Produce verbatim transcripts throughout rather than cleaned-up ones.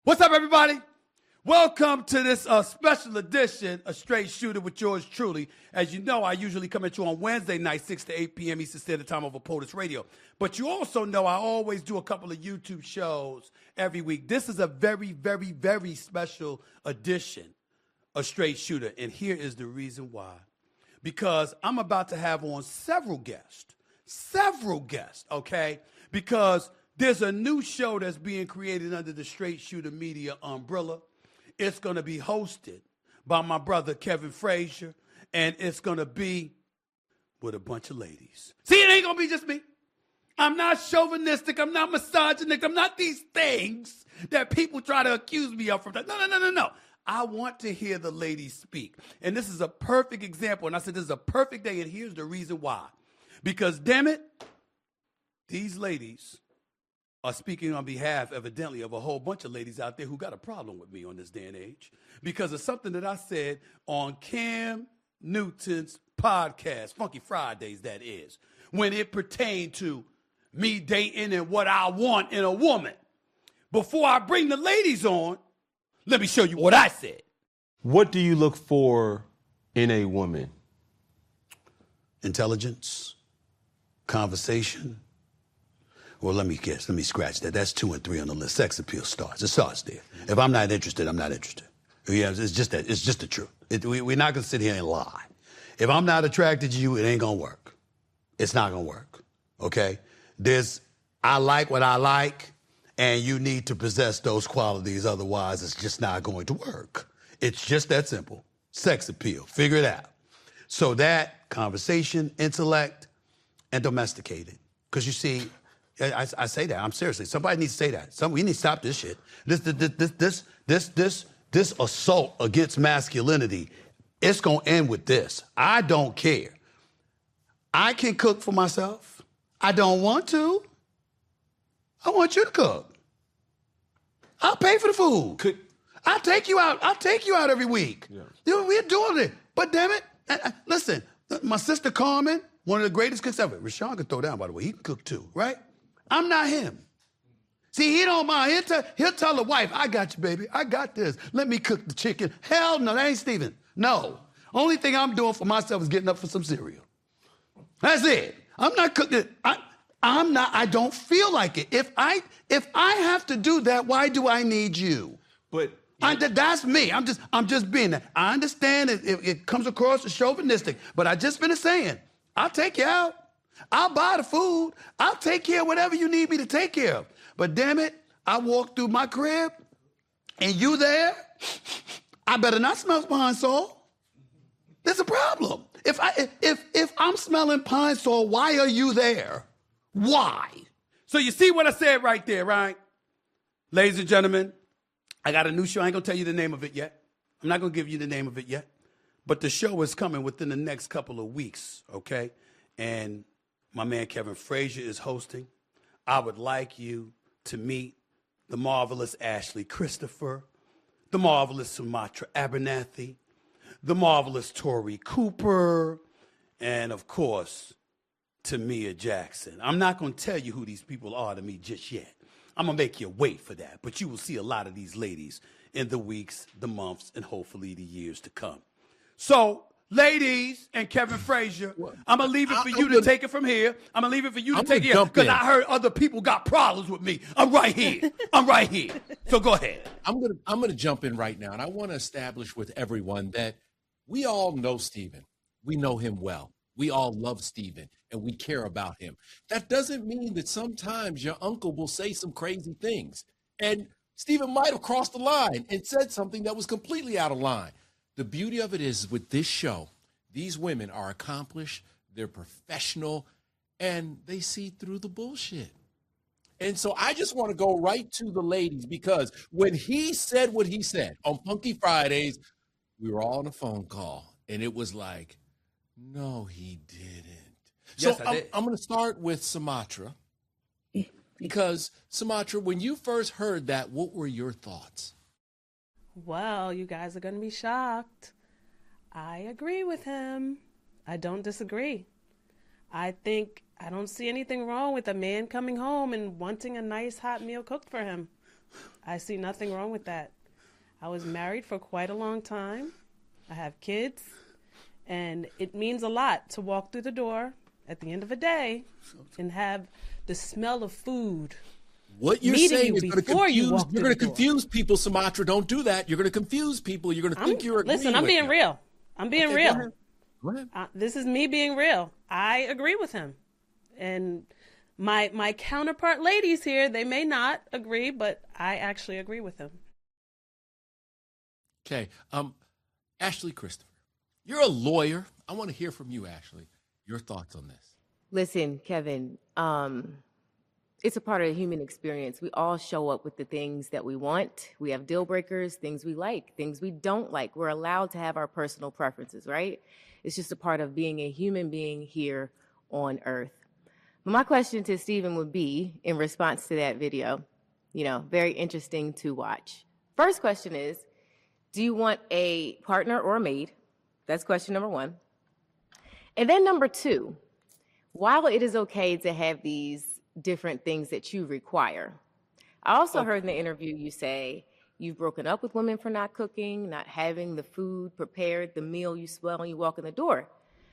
What's up, everybody? Welcome to this uh, special edition of Straight Shooter with yours truly. As you know, I usually come at you on Wednesday night, six to eight p.m. Eastern Standard Time over POTUS Radio. But you also know I always do a couple of YouTube shows every week. This is a very, very, very special edition of Straight Shooter. And here is the reason why. Because I'm about to have on several guests. Several guests, okay? Because there's a new show that's being created under the Straight Shooter Media umbrella. It's going to be hosted by my brother, Kevin Frazier, and it's going to be with a bunch of ladies. See, it ain't going to be just me. I'm not chauvinistic. I'm not misogynistic. I'm not these things that people try to accuse me of. From No, no, no, no, no. I want to hear the ladies speak. And this is a perfect example. And I said this is a perfect day, and here's the reason why. Because, damn it, these ladies are speaking on behalf, evidently, of a whole bunch of ladies out there who got a problem with me on this day and age because of something that I said on Cam Newton's podcast, Funky Fridays, that is, when it pertained to me dating and what I want in a woman. Before I bring the ladies on, let me show you what I said. What do you look for in a woman? Intelligence, conversation. Well, let me guess. Let me scratch that. That's two and three on the list. Sex appeal starts. It starts there. If I'm not interested, I'm not interested. Yeah, it's just that. It's just the truth. It, we, we're not gonna sit here and lie. If I'm not attracted to you, it ain't gonna work. It's not gonna work. Okay? There's. I like what I like, and you need to possess those qualities. Otherwise, it's just not going to work. It's just that simple. Sex appeal. Figure it out. So that conversation, intellect, and domesticated. Because you see. I, I say that. I'm seriously. Somebody needs to say that. Some we need to stop this shit. This this this this this this this assault against masculinity. It's gonna end with this. I don't care. I can cook for myself. I don't want to. I want you to cook. I'll pay for the food. Could, I'll take you out. I'll take you out every week. Yeah. We're doing it. But damn it, I, I, listen. My sister Carmen, one of the greatest cooks ever. Rashawn can throw down, by the way. He can cook too, right? I'm not him. See, he don't mind. He'll, tell, he'll tell the wife, I got you, baby. I got this. Let me cook the chicken. Hell no, that ain't Steven. No. Only thing I'm doing for myself is getting up for some cereal. That's it. I'm not cooking. I, I'm not, I don't feel like it. If I if I have to do that, why do I need you? But I, that's me. I'm just I'm just being that. I understand it, it, it comes across as chauvinistic, but I just finished saying, I'll take you out. I'll buy the food. I'll take care of whatever you need me to take care of. But damn it, I walk through my crib and you there, I better not smell pine sol. There's a problem. If I if if I'm smelling pine sol, why are you there? Why? So you see what I said right there, right? Ladies and gentlemen, I got a new show. I ain't gonna tell you the name of it yet. I'm not gonna give you the name of it yet. But the show is coming within the next couple of weeks, okay? And my man Kevin Frazier is hosting. I would like you to meet the marvelous Ashley Christopher, the marvelous Sumatra Abernathy, the marvelous Tori Cooper, and of course, Tamia Jackson. I'm not going to tell you who these people are to me just yet. I'm going to make you wait for that. But you will see a lot of these ladies in the weeks, the months, and hopefully the years to come. So, ladies and Kevin Frazier, I'm going to leave it for I, you to gonna, take it from here. I'm going to leave it for you to I'm take it because I heard other people got problems with me. I'm right here. I'm right here. So go ahead. I'm going to I'm going to jump in right now, and I want to establish with everyone that we all know Steven. We know him well. We all love Steven, and we care about him. That doesn't mean that sometimes your uncle will say some crazy things. And Steven might have crossed the line and said something that was completely out of line. The beauty of it is with this show, these women are accomplished, they're professional, and they see through the bullshit. And so I just want to go right to the ladies because when he said what he said on Funky Fridays, we were all on a phone call, and it was like, no, he didn't. Yes, so I I'm, did. I'm going to start with Sumatra because, Sumatra, when you first heard that, what were your thoughts? Well, you guys are going to be shocked. I agree with him. I don't disagree. I think I don't see anything wrong with a man coming home and wanting a nice hot meal cooked for him. I see nothing wrong with that. I was married for quite a long time. I have kids, and it means a lot to walk through the door at the end of a day and have the smell of food. What you're meeting saying you is going to before you confuse. walk You're through going to the door. confuse people, Sumatra. Don't do that. You're going to confuse people. You're going to think I'm- you're agreeing Listen, I'm with being them. real. I'm being Okay, go real. ahead. Go ahead. Uh, this is me being real. I agree with him. And my my counterpart ladies here, they may not agree, but I actually agree with him. Okay. Um, Ashley Christopher, you're a lawyer. I want to hear from you, Ashley. Your thoughts on this. Listen, Kevin, um, it's a part of the human experience. We all show up with the things that we want. We have deal breakers, things we like, things we don't like. We're allowed to have our personal preferences, right? It's just a part of being a human being here on earth. But my question to Stephen would be, in response to that video, you know, very interesting to watch. First question is, do you want a partner or a maid? That's question number one. And then number two, while it is okay to have these different things that you require, I also heard in the interview you say you've broken up with women for not cooking, not having the food prepared, the meal you smell when you walk in the door.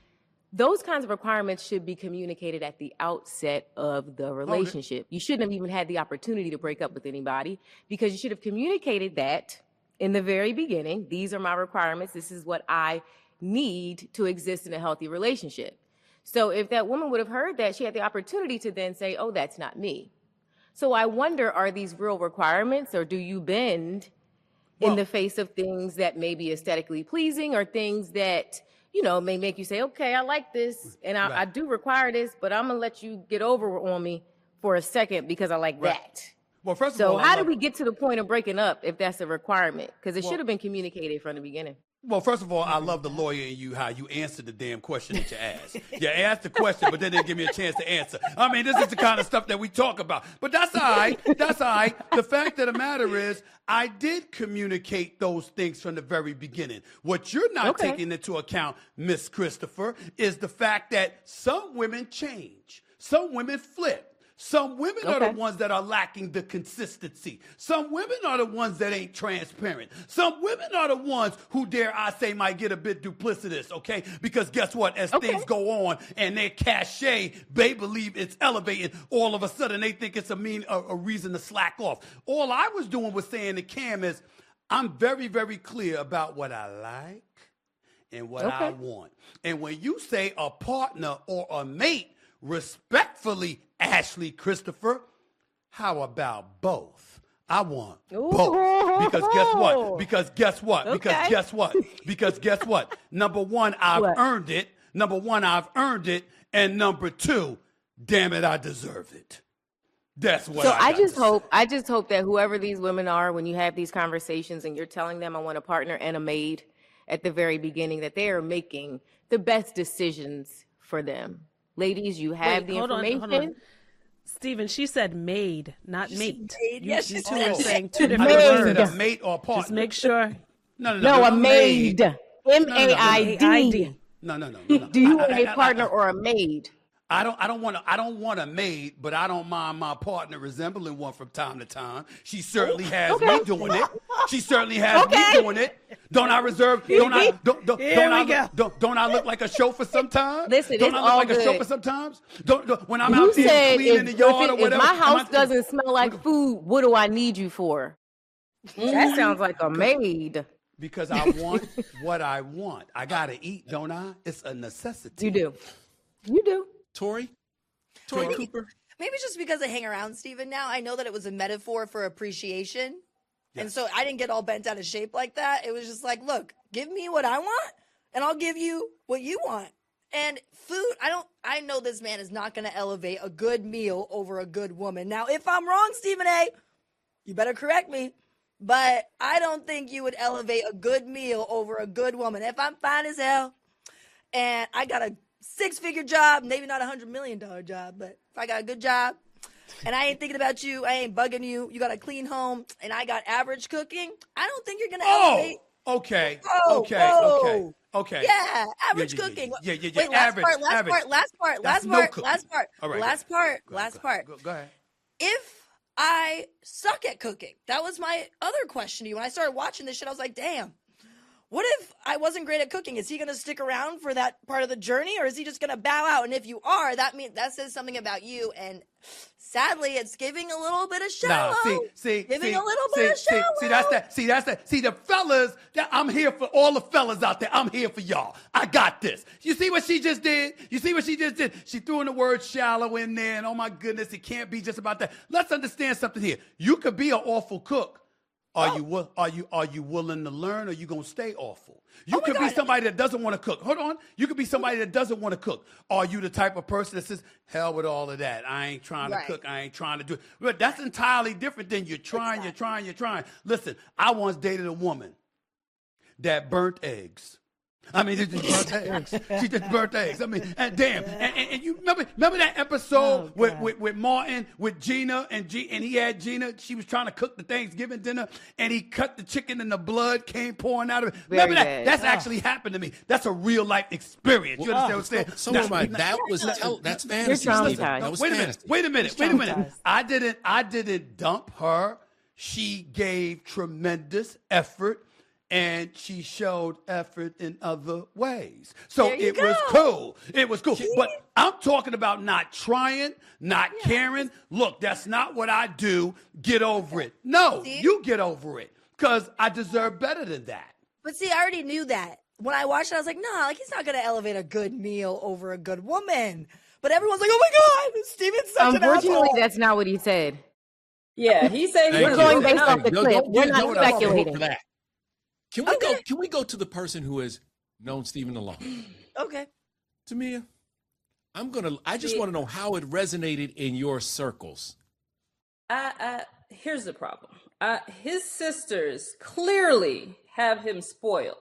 Those kinds of requirements should be communicated at the outset of the relationship. You shouldn't have even had the opportunity to break up with anybody because you should have communicated that in the very beginning. These are my requirements. This is what I need to exist in a healthy relationship. So if that woman would have heard that, she had the opportunity to then say, oh, that's not me. So I wonder, are these real requirements, or do you bend Well- in the face of things that may be aesthetically pleasing or things that, you know, may make you say, okay, I like this and I, Right. I do require this, but I'm going to let you get over on me for a second because I like Right. that. Well, first of So all, I how love- did we get to the point of breaking up if that's a requirement? Because it Well- should have been communicated from the beginning. Well, first of all, I love the lawyer in you, how you answered the damn question that you asked. You asked the question, but then didn't give me a chance to answer. I mean, this is the kind of stuff that we talk about. But that's all right. That's all right. The fact of the matter is, I did communicate those things from the very beginning. What you're not Okay. taking into account, Miss Christopher, is the fact that some women change. Some women flip. Some women are the Okay. ones that are lacking the consistency. Some women are the ones that ain't transparent. Some women are the ones who, dare I say, might get a bit duplicitous, okay? Because guess what? As Okay. things go on and their cachet, they believe it's elevating, all of a sudden they think it's a mean a, a reason to slack off. All I was doing was saying to Cam is, I'm very, very clear about what I like and what I Okay. want. And when you say a partner or a mate, respectfully, Ashley Christopher, how about both? I want both. Because guess what? Because guess what? Because Okay. guess what? Because guess what? Number one, I've What? earned it. Number one, I've earned it. And number two, damn it, I deserve it. That's what So I, I, got just to hope say. I just hope that whoever these women are, when you have these conversations and you're telling them I want a partner and a maid at the very beginning, that they are making the best decisions for them. Ladies, you have Wait, the hold on, information. hold on. Stephen, she said maid, not She said mate. maid. You, Yes, you she two said are maid. saying two I different never Maid. said a words. mate or a partner. Just make sure. No, no, no. No, no, a maid. M A I A I D. D. No, no, no, no, no. Do you I- want I- a I- partner or a maid? I don't. I don't want to. I don't want a maid, but I don't mind my partner resembling one from time to time. She certainly has me doing it. She certainly has Okay. me doing it. Don't I reserve? Don't I? Don't, don't, Here don't we I? go. Don't, don't I look like a chauffeur sometimes? Listen, don't it's I look all like a good. chauffeur sometimes? Don't, don't when I'm Who out there said cleaning if, the yard if, or if whatever? my am house I- doesn't smell like food, what do I need you for? That sounds like a maid. Because I want what I want. I gotta eat, don't I? It's a necessity. You do. You do. Tori? Tori Maybe- Cooper? Maybe it's just because I hang around Steven now. I know that it was a metaphor for appreciation. And Yes. so I didn't get all bent out of shape like that. It was just like, look, give me what I want and I'll give you what you want. And food, I don't, I know this man is not going to elevate a good meal over a good woman. Now, if I'm wrong, Stephen A., you better correct me. But I don't think you would elevate a good meal over a good woman. If I'm fine as hell and I got a six figure job, maybe not a hundred million dollar job, but if I got a good job and I ain't thinking about you, I ain't bugging you, you got a clean home and I got average cooking, I don't think you're going to Oh, elevate. okay, Whoa, okay, whoa. okay, okay. Yeah, average yeah, yeah, cooking. yeah, yeah, yeah, Wait, last average, part, last average. part, last part, That's last no part, cooking. last part, All right, last go part, Go, last go, part. Go, go ahead. If I suck at cooking? That was my other question to you. When I started watching this shit, I was like, damn, what if I wasn't great at cooking? Is he going to stick around for that part of the journey, or is he just going to bow out? And if you are, that means that says something about you. And sadly, it's giving a little bit of shallow. Nah, see, see, giving see, a little see, bit of see, shallow. see, that's that. See, that's that. See, the fellas, that I'm here for all the fellas out there. I'm here for y'all. I got this. You see what she just did? You see what she just did? She threw in the word shallow in there, and oh my goodness, it can't be just about that. Let's understand something here. You could be an awful cook. Are Oh. you wi- are you are you willing to learn, or you gonna stay awful? You Oh my could be God. somebody that doesn't want to cook. Hold on. You could be somebody that doesn't want to cook. Are you the type of person that says, hell with all of that? I ain't trying to Right. cook. I ain't trying to do it. But that's entirely different than you're trying, you're trying, you're trying. Listen, I once dated a woman that burnt eggs. I mean, she just burnt eggs. She just burnt eggs. I mean, and damn. And, and, and you remember remember that episode Oh, with, God. with, with Martin, with Gina, and G, and he had Gina. She was trying to cook the Thanksgiving dinner, and he cut the chicken, and the blood came pouring out of it. Very remember that? bad. That's actually happened to me. That's a real life experience. You understand what I'm saying? So Now- am I. That was tell, that's fantasy. You're Stephen. traumatized. That was wait a minute. fantasy. Wait a minute. He's Wait a minute. traumatized. I didn't. I didn't dump her. She gave tremendous effort, and she showed effort in other ways. So There you it was go. cool. It was cool. But I'm talking about not trying, not caring. Look, that's not what I do. Get over it. No, See? you get over it, because I deserve better than that. But see, I already knew that. When I watched it, I was like, nah, like he's not going to elevate a good meal over a good woman. But everyone's like, oh my God, Steven's such an Unfortunately, asshole. that's not what he said. Yeah, he said he Thank We're was you. going looking based up. off the Don't- clip. don't We're get- not don't get off the hook speculating. for that. Can we go? Okay. Can we go to the person who has known Stephen along? Okay. Tamia, I'm gonna. I just want to know how it resonated in your circles. I, I, here's the problem. Uh, his sisters clearly have him spoiled.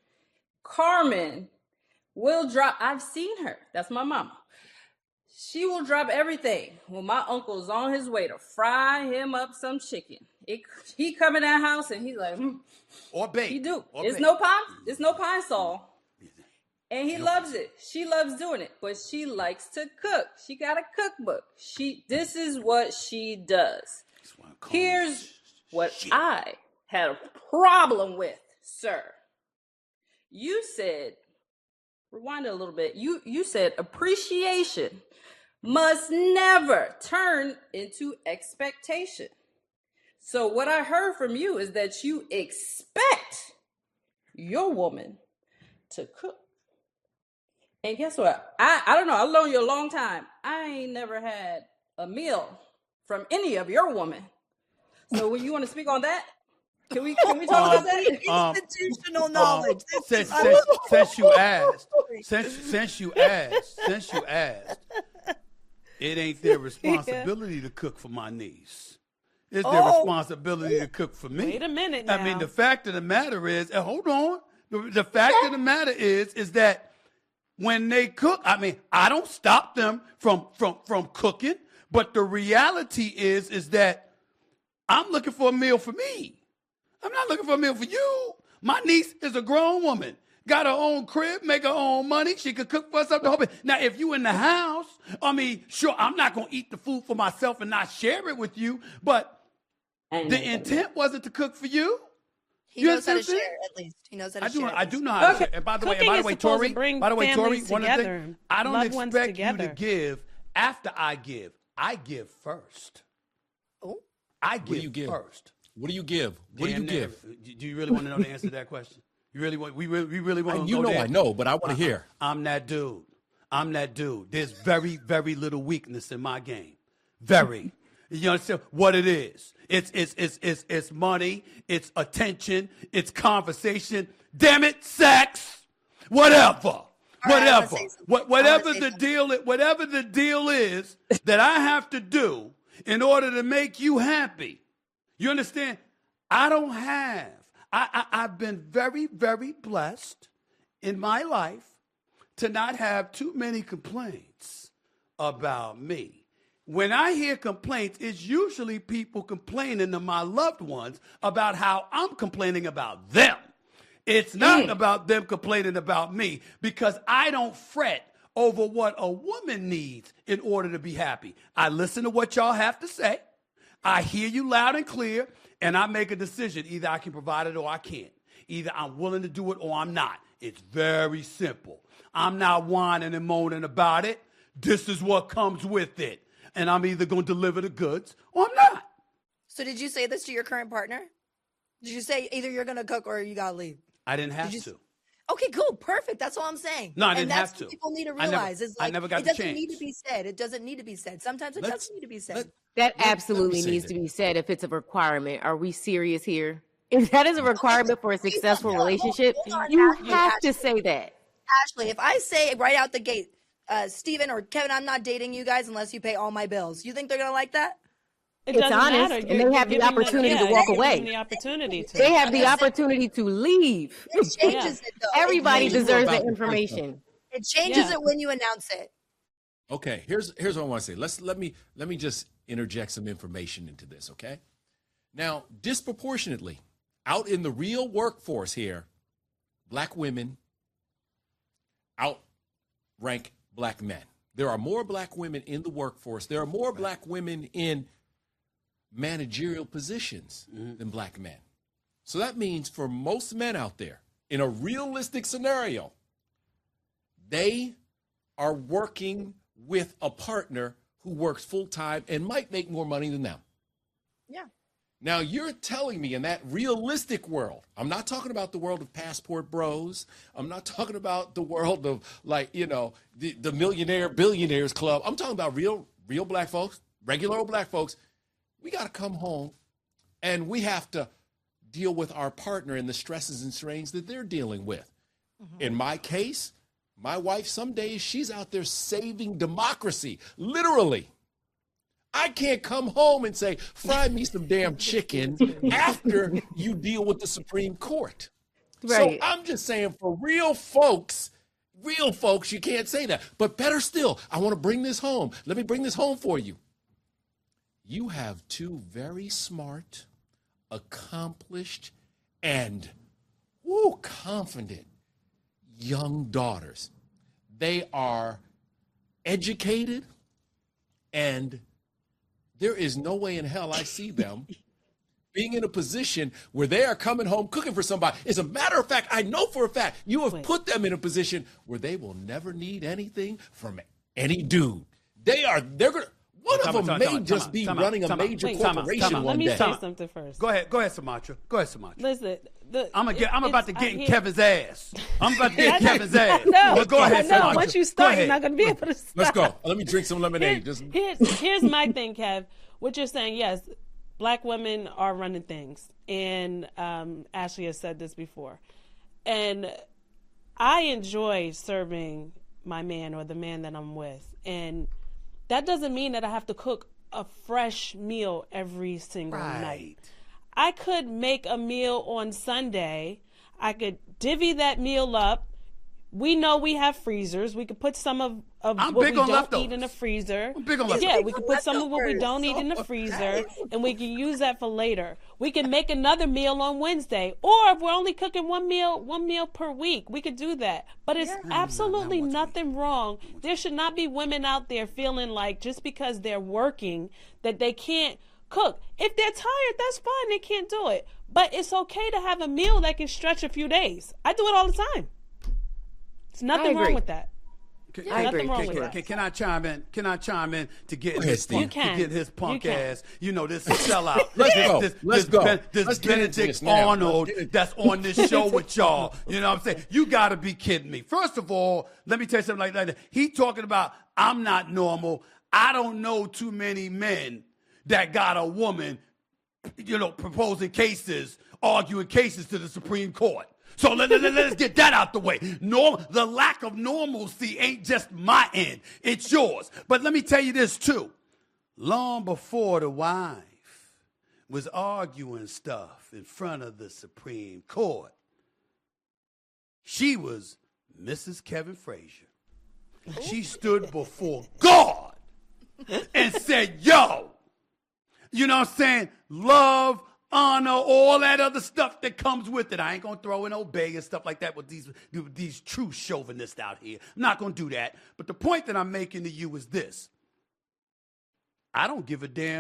Carmen will drop. I've seen her. That's my mama. She will drop everything when my uncle's on his way to fry him up some chicken. It, he come in that house and he's like, hmm, Or bake. he do. Or It's bake. no pine. It's no pine sol. And he loves it. She loves doing it, but she likes to cook. She got a cookbook. She. This is what she does. That's why I call it Here's what shit. I had a problem with, sir. You said, rewind it a little bit. You you said appreciation must never turn into expectation. So what I heard from you is that you expect your woman to cook. And guess what? I, I don't know. I've known you a long time. I ain't never had a meal from any of your women. So when you want to speak on that, can we can we talk about that? Um, Institutional knowledge. Um, since, since, since you asked, since, since you asked, since you asked, it ain't their responsibility to cook for my niece. It's their Oh. responsibility to cook for me. Wait a minute I mean, now. the fact of the matter is, and hold on. The, the fact of the matter is, is that when they cook, I mean, I don't stop them from from from cooking, but the reality is, is that I'm looking for a meal for me. I'm not looking for a meal for you. My niece is a grown woman. Got her own crib, make her own money. She could cook for herself. The whole bit. Now, if you in the house, I mean, sure, I'm not going to eat the food for myself and not share it with you. But And the intent wasn't to cook for you. He You knows how to understand? share, at least. He knows how to I do. share. I at do least. know how to Okay. share. And by the way, Cooking by the is way, supposed to Tori. bring By the way, Tori. families One of the together, things I don't loved ones expect you to together. give after I give. I give first. Oh. I What do give, you give? first. What do you give? What do you Damn near. give? Do you really want to know the answer to that question? You really want? We really, we really want to You go know there? I know, but I want to hear. I'm that dude. I'm that dude. There's very, very little weakness in my game. Very. You understand what it is? It's it's it's it's it's money. It's attention. It's conversation. Damn it, sex. Whatever. right, I wanna Whatever. say something. What, I whatever wanna say the something. deal. is- Whatever the deal is that I have to do in order to make you happy. You understand? I don't have. I, I I've been very, very blessed in my life to not have too many complaints about me. When I hear complaints, it's usually people complaining to my loved ones about how I'm complaining about them. It's not about them complaining about me, because I don't fret over what a woman needs in order to be happy. I listen to what y'all have to say. I hear you loud and clear, and I make a decision. Either I can provide it or I can't. Either I'm willing to do it or I'm not. It's very simple. I'm not whining and moaning about it. This is what comes with it. And I'm either going to deliver the goods or I'm not. So did you say this to your current partner? Did you say either you're going to cook or you got to leave? I didn't have you, to. Okay, cool. Perfect. That's all I'm saying. No, I and didn't that's have to. what people need to I never- realize. is I like, never got it the doesn't need to chance. be said. It doesn't need to be said. Sometimes it Let's- doesn't need to be said. let- That let me absolutely say needs this. to be said if it's a requirement. Are we serious here? If that is a requirement for a successful Hold on, relationship, hold on, you Ashley, have to Ashley. say that. Ashley, if I say right out the gate, uh, Steven or Kevin, I'm not dating you guys unless you pay all my bills. You think they're going to like that? It It's doesn't honest, matter. and You're- they you're have the giving them- opportunity to yeah, walk you're away. giving them the opportunity to. They have the opportunity to leave. It changes it, though. Everybody it, you were deserves about that to say information. it changes Yeah. it when you announce it. Okay, here's here's what I want to say. Let's let me let me just interject some information into this, okay? Now, disproportionately, out in the real workforce here, black women outrank black men. There are more black women in the workforce. There are more black women in managerial positions than black men. So that means for most men out there, in a realistic scenario, they are working with a partner who works full time and might make more money than them. Yeah. Now, you're telling me in that realistic world, I'm not talking about the world of passport bros. I'm not talking about the world of, like, you know, the, the millionaire billionaires club. I'm talking about real, real black folks, regular old black folks. We got to come home and we have to deal with our partner and the stresses and strains that they're dealing with. Mm-hmm. In my case, my wife, some days she's out there saving democracy, literally. I can't come home and say, fry me some damn chicken after you deal with the Supreme Court. Right. So I'm just saying for real folks, real folks, you can't say that. But better still, I want to bring this home. Let me bring this home for you. You have two very smart, accomplished, and woo, confident young daughters. They are educated, and there is no way in hell I see them being in a position where they are coming home cooking for somebody. As a matter of fact, I know for a fact you have Wait. put them in a position where they will never need anything from any dude. They are, they're going to, one Time of out, them time may out, time just out, be time out, running a time out. major Wait, time out, corporation time out. one Let me day. say Time out. something first. Go ahead. Go ahead, Sumatra. Go ahead, Sumatra. Listen, the, I'm, gonna get, I'm it- about to it's- get I in hear- Kevin's ass. I'm about to get in Kevin's ass. No, But go ahead, no. Sumatra. Once you Go start, you're ahead. not going to be able to stop. Let's go. Let me drink some lemonade. Here's, Just here's, here's my thing, Kev. What you're saying, yes, black women are running things. And um, Ashley has said this before. And I enjoy serving my man or the man that I'm with. And that doesn't mean that I have to cook a fresh meal every single Right. night. I could make a meal on Sunday. I could divvy that meal up. We know we have freezers. We could put some of, of I'm what big we on don't leftovers. eat in the freezer. I'm big on Yeah, leftovers. we could put some of what we don't eat in the freezer, and we can use that for later. We can make another meal on Wednesday, or if we're only cooking one meal, one meal per week, we could do that. But it's absolutely nothing wrong. There should not be women out there feeling like just because they're working that they can't cook. If they're tired, that's fine. They can't do it. But it's okay to have a meal that can stretch a few days. I do it all the time. There's nothing agree. wrong with that. Can, I can- agree. Can, wrong can, with can, that. can, can I chime in? Can I chime in to get Go ahead, his Steve. punk, You can. to get his punk You can. ass? You know this sellout. Let's this, go. This, Let's this go. Ben- this Let's get into Benedict this now. Arnold Let's get it. that's on this show with y'all. You know what I'm saying? You got to be kidding me. First of all, let me tell you something like that. He talking about I'm not normal. I don't know too many men that got a woman, you know, proposing cases, arguing cases to the Supreme Court. So let, let, let's get that out the way. Norm, the lack of normalcy ain't just my end. It's yours. But let me tell you this, too. Long before the wife was arguing stuff in front of the Supreme Court, she was Missus Kevin Frazier. She stood before God and said, yo, you know what I'm saying? Love, honor, all that other stuff that comes with it. I ain't going to throw in obey and stuff like that with these, with these true chauvinists out here. I'm not going to do that. But the point that I'm making to you is this. I don't give a damn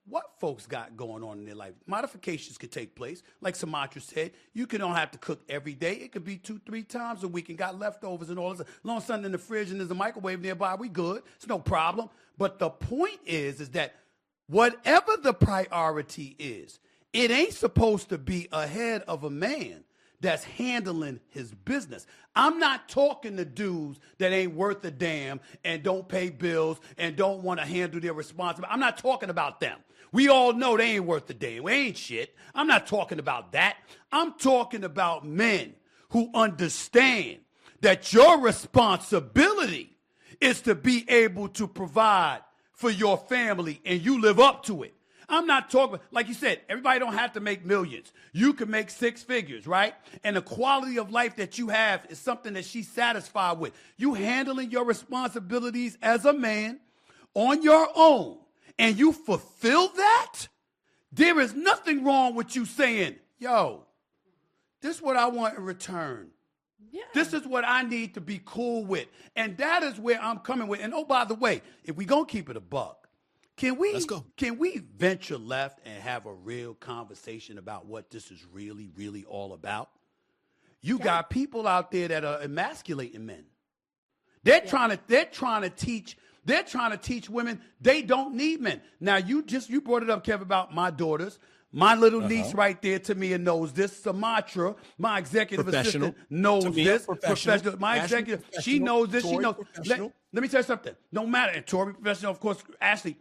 what folks got going on in their life. Modifications could take place. Like Sumatra said, you can don't have to cook every day. It could be two, three times a week and got leftovers and all this. As long as something in the fridge and there's a microwave nearby, we good. It's no problem. But the point is, is that whatever the priority is, it ain't supposed to be ahead of a man that's handling his business. I'm not talking to dudes that ain't worth a damn and don't pay bills and don't want to handle their responsibility. I'm not talking about them. We all know they ain't worth a damn. We ain't shit. I'm not talking about that. I'm talking about men who understand that your responsibility is to be able to provide for your family and you live up to it. I'm not talking, like you said, everybody don't have to make millions. You can make six figures, right? And the quality of life that you have is something that she's satisfied with. You handling your responsibilities as a man on your own, and you fulfill that, there is nothing wrong with you saying, yo, this is what I want in return. Yeah. This is what I need to be cool with. And that is where I'm coming with. And oh, by the way, if we gonna keep it a buck, Can we Let's go. Can we venture left and have a real conversation about what this is really, really all about? You yeah. got people out there that are emasculating men. They're yeah. trying to they're trying to teach they're trying to teach women they don't need men. Now you just you brought it up, Kev, about my daughters. My little uh-huh. niece right there, Tamia, knows this. Sumatra, my executive assistant, knows Tamia, this. Professional. professional. My Ashley, executive, she knows this. Tori, she knows. Let, let me tell you something. No matter, and Tori, professional, of course, Ashley.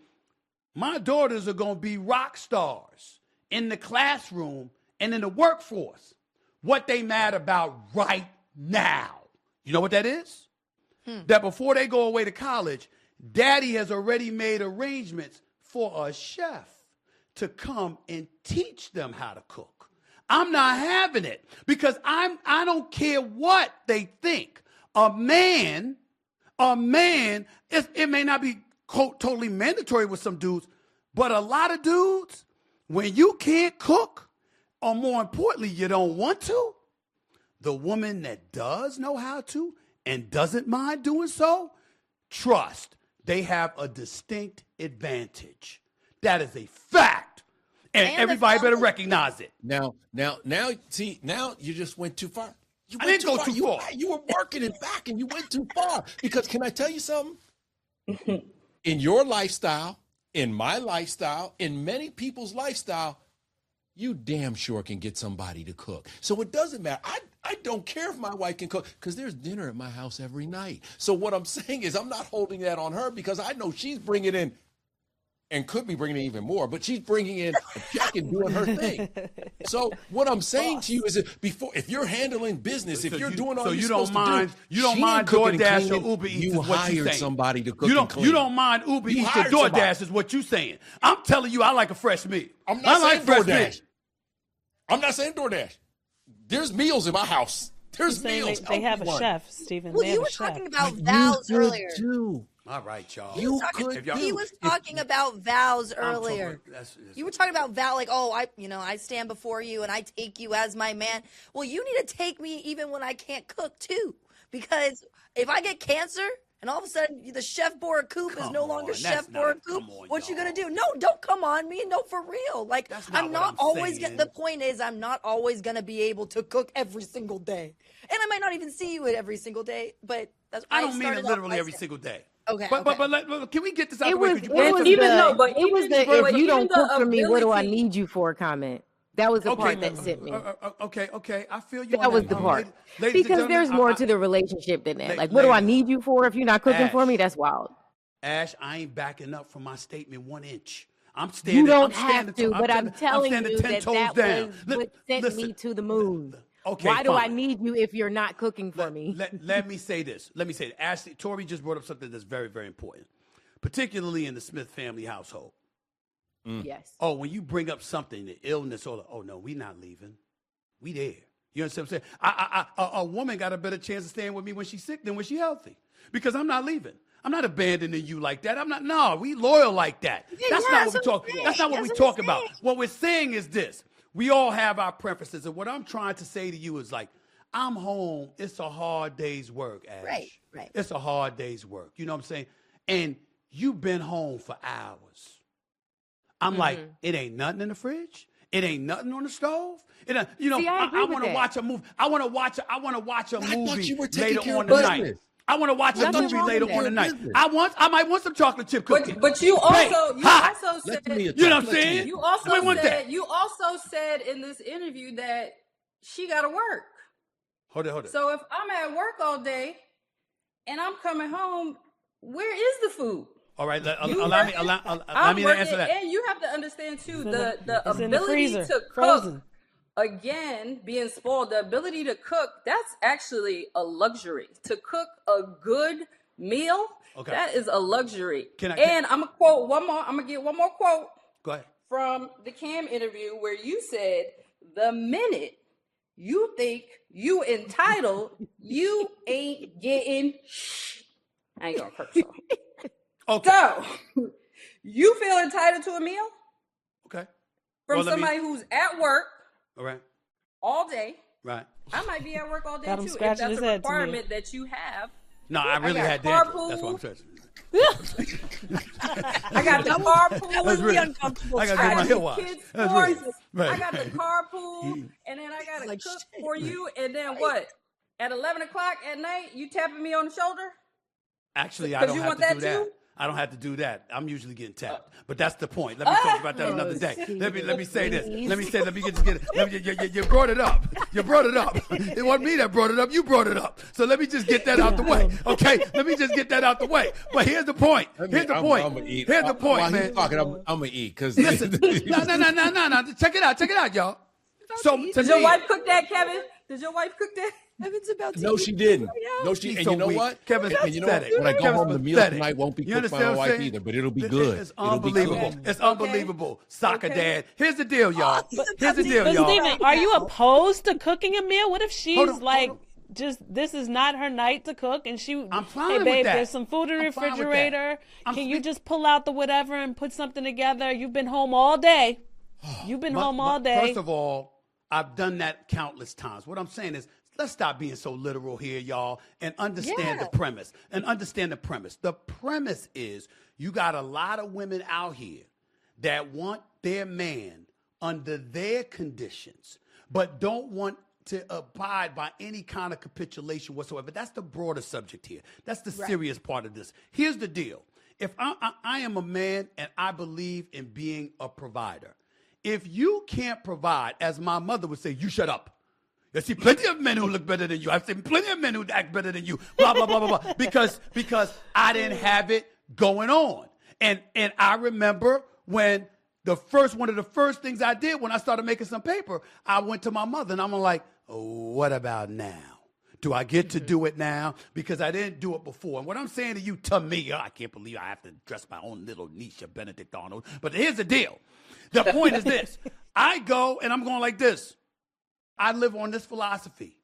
My daughters are going to be rock stars in the classroom and in the workforce. What they mad about right now. You know what that is? Hmm. That before they go away to college, daddy has already made arrangements for a chef to come and teach them how to cook. I'm not having it because I'm, I don't care what they think. A man, a man, it, it may not be quote, totally mandatory with some dudes, but a lot of dudes, when you can't cook, or more importantly, you don't want to, the woman that does know how to and doesn't mind doing so, trust, they have a distinct advantage. That is a fact. And, and everybody better recognize it. Now, now, now, see, now you just went too far. You I went didn't too go far. too you, far. You were working it back and you went too far. Because can I tell you something? In your lifestyle, in my lifestyle, in many people's lifestyle, you damn sure can get somebody to cook. So it doesn't matter. I, I don't care if my wife can cook because there's dinner at my house every night. So what I'm saying is I'm not holding that on her because I know she's bringing in and could be bringing in even more, but she's bringing in a check and doing her thing. So what I'm saying to you is that before, if you're handling business, if so you're you, doing all so you're you don't mind, to do, you don't mind DoorDash or Uber Eats. You is what hired you saying. somebody to cook. You don't. And clean. You don't mind Uber You Eats or hired DoorDash somebody. is what you saying. I'm telling you, I like a fresh meal. I'm not I like saying fresh DoorDash. meal. I'm not saying DoorDash. There's meals in my house. There's meals. They, they have a one. chef, Stephen. Well, they you have were a chef. talking about vows earlier. Too. All right, y'all. He was talking, he was talking about vows earlier. Talking, that's, that's, you were talking about vow, like, oh, I, you know, I stand before you and I take you as my man. Well, you need to take me even when I can't cook too, because if I get cancer and all of a sudden the Chef Boracoup is no longer on, Chef Boracoup, what you gonna do? No, don't come on me. No, for real. Like, not I'm not I'm always. saying. Gonna, the point is, I'm not always gonna be able to cook every single day, and I might not even see you every single day. But that's I don't I mean it literally every single day. Okay, but okay. but but let, but can we get this out It the way? was, You it was even the, though, but it was the but if you don't the cook for me, what do I ability- need you for? Comment. That was the okay, part that uh, sent me. uh, uh, okay, okay, I feel you. That on was that. the Um, part. ladies- ladies and Because gentlemen, there's more I, I, to the relationship than that. La- Like, what do I ladies. need you for if you're not cooking Ash. for me? That's wild. Ash, I ain't backing up from my statement one inch. I'm standing. You don't I'm standing have to, to, but I'm, I'm telling standing you ten that toes that down. was Li- what sent listen, me to the moon. Okay, Why do I fine. need you if you're not cooking for let, me? Let, let me say this. Let me say this. Ashley, Tori just brought up something that's very, very important, particularly in the Smith family household. Mm. Yes. Oh, when you bring up something, the illness, or the, oh no, we not leaving. We there. You understand what I'm saying? I, I, I, a, a woman got a better chance of staying with me when she's sick than when she's healthy, because I'm not leaving. I'm not abandoning you like that. I'm not. No, we loyal like that. Yeah, that's, yeah, not that's what we what talk. I'm saying. That's not what That's we what talk I'm about. saying. What we're saying is this: we all have our preferences, and what I'm trying to say to you is like, I'm home. It's a hard day's work, Ash. Right, right. It's a hard day's work. You know what I'm saying? And you've been home for hours. I'm Mm-hmm. like, it ain't nothing in the fridge. It ain't nothing on the stove. It, ain't- you know, See, I I, agree I with want to that. watch a movie. I want to watch. A, I want to watch a I thought movie you were taking later care on of the night. business. I want to watch a Nothing movie wrong later with on the that. night. Business. I want. I might want some chocolate chip cookies. But but you also Bake, you hot. also Let said me You know what I'm Let me- saying? you also I want said that. you also said in this interview that she got to work. Hold it, hold it. So if I'm at work all day and I'm coming home, where is the food? All right, let, You allow work- me. Allow, allow I'm me to working, answer that. and you have to understand too in the the It's in the ability freezer, to cook. frozen. Again, being spoiled, the ability to cook, that's actually a luxury. To cook a good meal, Okay. that is a luxury. Can I- and I'm gonna quote one more, I'm gonna get one more quote Go ahead. from the Cam interview where you said, the minute you think you entitled, you ain't getting shh. I ain't gonna curse. So. Okay. So, you feel entitled to a meal Okay. from Well, let me- somebody who's at work All right. all day. Right. I might be at work all day Got him too. If scratching that's his a head to me. requirement that you have. No, I really got had dandruff. carpool. That's what I'm saying. I got the carpool. That would be really- uncomfortable. I gotta I get my got heel the washed. kids' That's sports. right. Right. I got the carpool, and then I got to Like, cook shit. for you. And then what? At eleven o'clock at night, you tapping me on the shoulder? Actually, I 'Cause don't you have want to that do that. too? I don't have to do that. I'm usually getting tapped, but that's the point. Let me talk about that another day. Let me let me say this. Let me say. Let me just get. Let me, you, you, you brought it up. You brought it up. It wasn't me that brought it up. You brought it up. So let me just get that out the way. Okay. Let me just get that out the way. But here's the point. I mean, Here's the I'm- point. I'm gonna eat. Here's the Uh, point, while man. he's talking, I'm, I'm gonna eat because Listen. No, no, no, no, no, no. Check it out. Check it out, y'all. So to Did your me, wife cook that, Kevin? Did your wife cook that? Evan's about to No, eat she didn't. right now. No, she. He's And so you know weak. what? Kevin's and you know what? pathetic. When I go Kevin's home, the meal pathetic. tonight won't be You cooked by understand my what I'm wife saying? either, but it'll be It- good. It's It'll be unbelievable. good. It's unbelievable. Soccer Okay. dad. Here's the deal, y'all. But- Here's the deal, But y'all. Stephen, are you opposed to cooking a meal? What if she's Hold on, hold like, on. just this is not her night to cook, and she, I'm fine hey with babe, that. there's some food in the I'm fine with that. refrigerator. I'm Can you speak- just pull out the whatever and put something together? You've been home all day. You've been But- home but all day. First of all, I've done that countless times. What I'm saying is, let's stop being so literal here, y'all, and understand Yeah. the premise. And understand the premise. The premise is you got a lot of women out here that want their man under their conditions, but don't want to abide by any kind of capitulation whatsoever. That's the broader subject here. That's the serious part of this. Here's the deal. If I, I, I am a man and I believe in being a provider, if you can't provide, as my mother would say, you shut up. I see plenty of men who look better than you. I've seen plenty of men who act better than you. Blah, blah, blah, blah, blah. Because, because I didn't have it going on. And, and I remember when the first, one of the first things I did when I started making some paper, I went to my mother and I'm like, oh, what about now? Do I get to do it now? Because I didn't do it before. And what I'm saying to you, to me, I can't believe I have to dress my own little niche of Benedict Arnold. But here's the deal. The point is this. I go and I'm going like this. I live on this philosophy.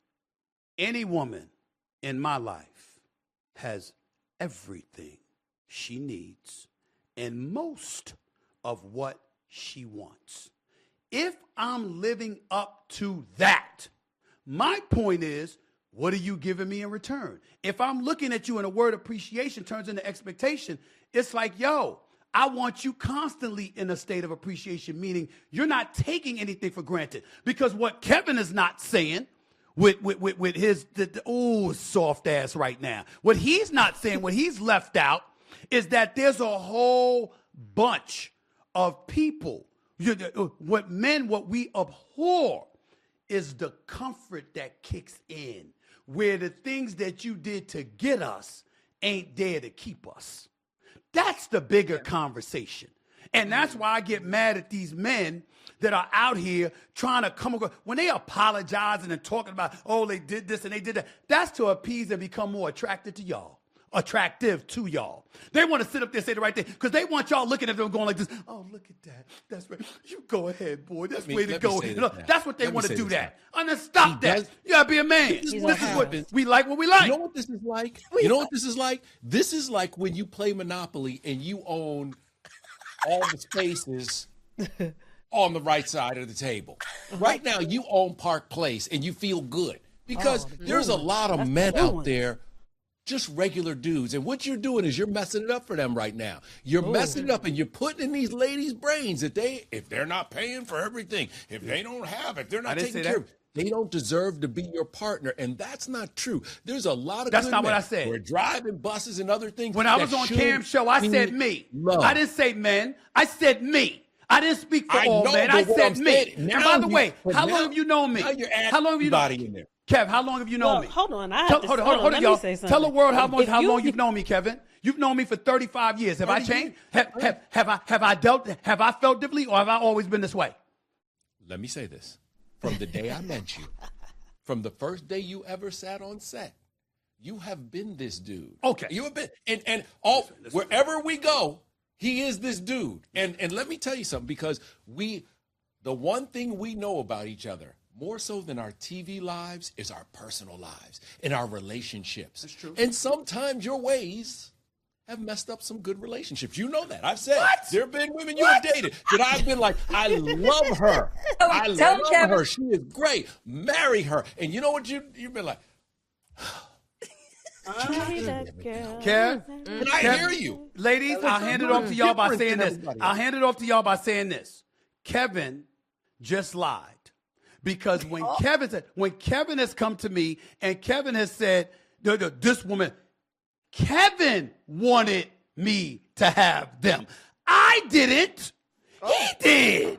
Any woman in my life has everything she needs and most of what she wants. If I'm living up to that, my point is, what are you giving me in return? If I'm looking at you and a word appreciation turns into expectation, it's like, yo, I want you constantly in a state of appreciation, meaning you're not taking anything for granted. Because what Kevin is not saying with, with, with, with his, the, the, oh, soft ass right now, what he's not saying, what he's left out, is that there's a whole bunch of people, you, what men, what we abhor is the comfort that kicks in, where the things that you did to get us ain't there to keep us. That's the bigger conversation. And that's why I get mad at these men that are out here trying to come across. When they apologizing and talking about, oh, they did this and they did that, that's to appease and become more attracted to y'all. Attractive to y'all. They want to sit up there and say the right thing because they want y'all looking at them going like this. Oh, look at that. That's right. You go ahead, boy. That's Let me- way to let me go. say You this know, now. that's what they Let me want to say do this that. And then stop He that. does- You gotta be a man. This is This what is what happens. we like. What we like. You know what this is like? You know what this is like? This is like when you play Monopoly and you own all the spaces on the right side of the table. Right now, you own Park Place and you feel good because Oh, the good there's a one. lot of That's the men good out one. there just regular dudes. And what you're doing is you're messing it up for them right now. You're messing it up and you're putting in these ladies' brains that they, if they're not paying for everything, if they don't have it, they're I not didn't taking say care that. of it. They don't deserve to be your partner. And that's not true. There's a lot of That's good not what men I said. who are driving buses and other things. When I that was on should Cam's show, I be said me. loved. I didn't say men. I said me. I didn't speak for I all know, men. but I what said I'm me. saying- And now by the you- way, but how now- long have you known me? now you're adding How long have you known everybody in there. Kev, how long have you known Well, me? hold on. I have Tell, to, hold on, hold hold on, let y'all. me say something. Tell the world how, much, If how you- long you've known me, Kevin. You've known me for thirty-five years. Have I changed? Have, have, have I have I dealt? Have I felt differently, or have I always been this way? Let me say this. From the day I met you, from the first day you ever sat on set, you have been this dude. Okay. You have been, and and all wherever we go, he is this dude. And and let me tell you something, because we, the one thing we know about each other, more so than our T V lives, is our personal lives and our relationships. That's true. And sometimes your ways have messed up some good relationships. You know that. I've said there have been women you have dated that I've been like, I love her. I Tell him, love Kevin. her. She is great. Marry her. And you know what you you've been like, Marry that girl. Kev, and I Kev- hear you. ladies, That was I'll so hand it good. off to y'all by Different saying than this. everybody I'll else. hand it off to y'all by saying this. Kevin just lied. Because when Oh. Kevin said, when Kevin has come to me and Kevin has said, "No, no, this woman, Kevin wanted me to have them. I didn't. He did.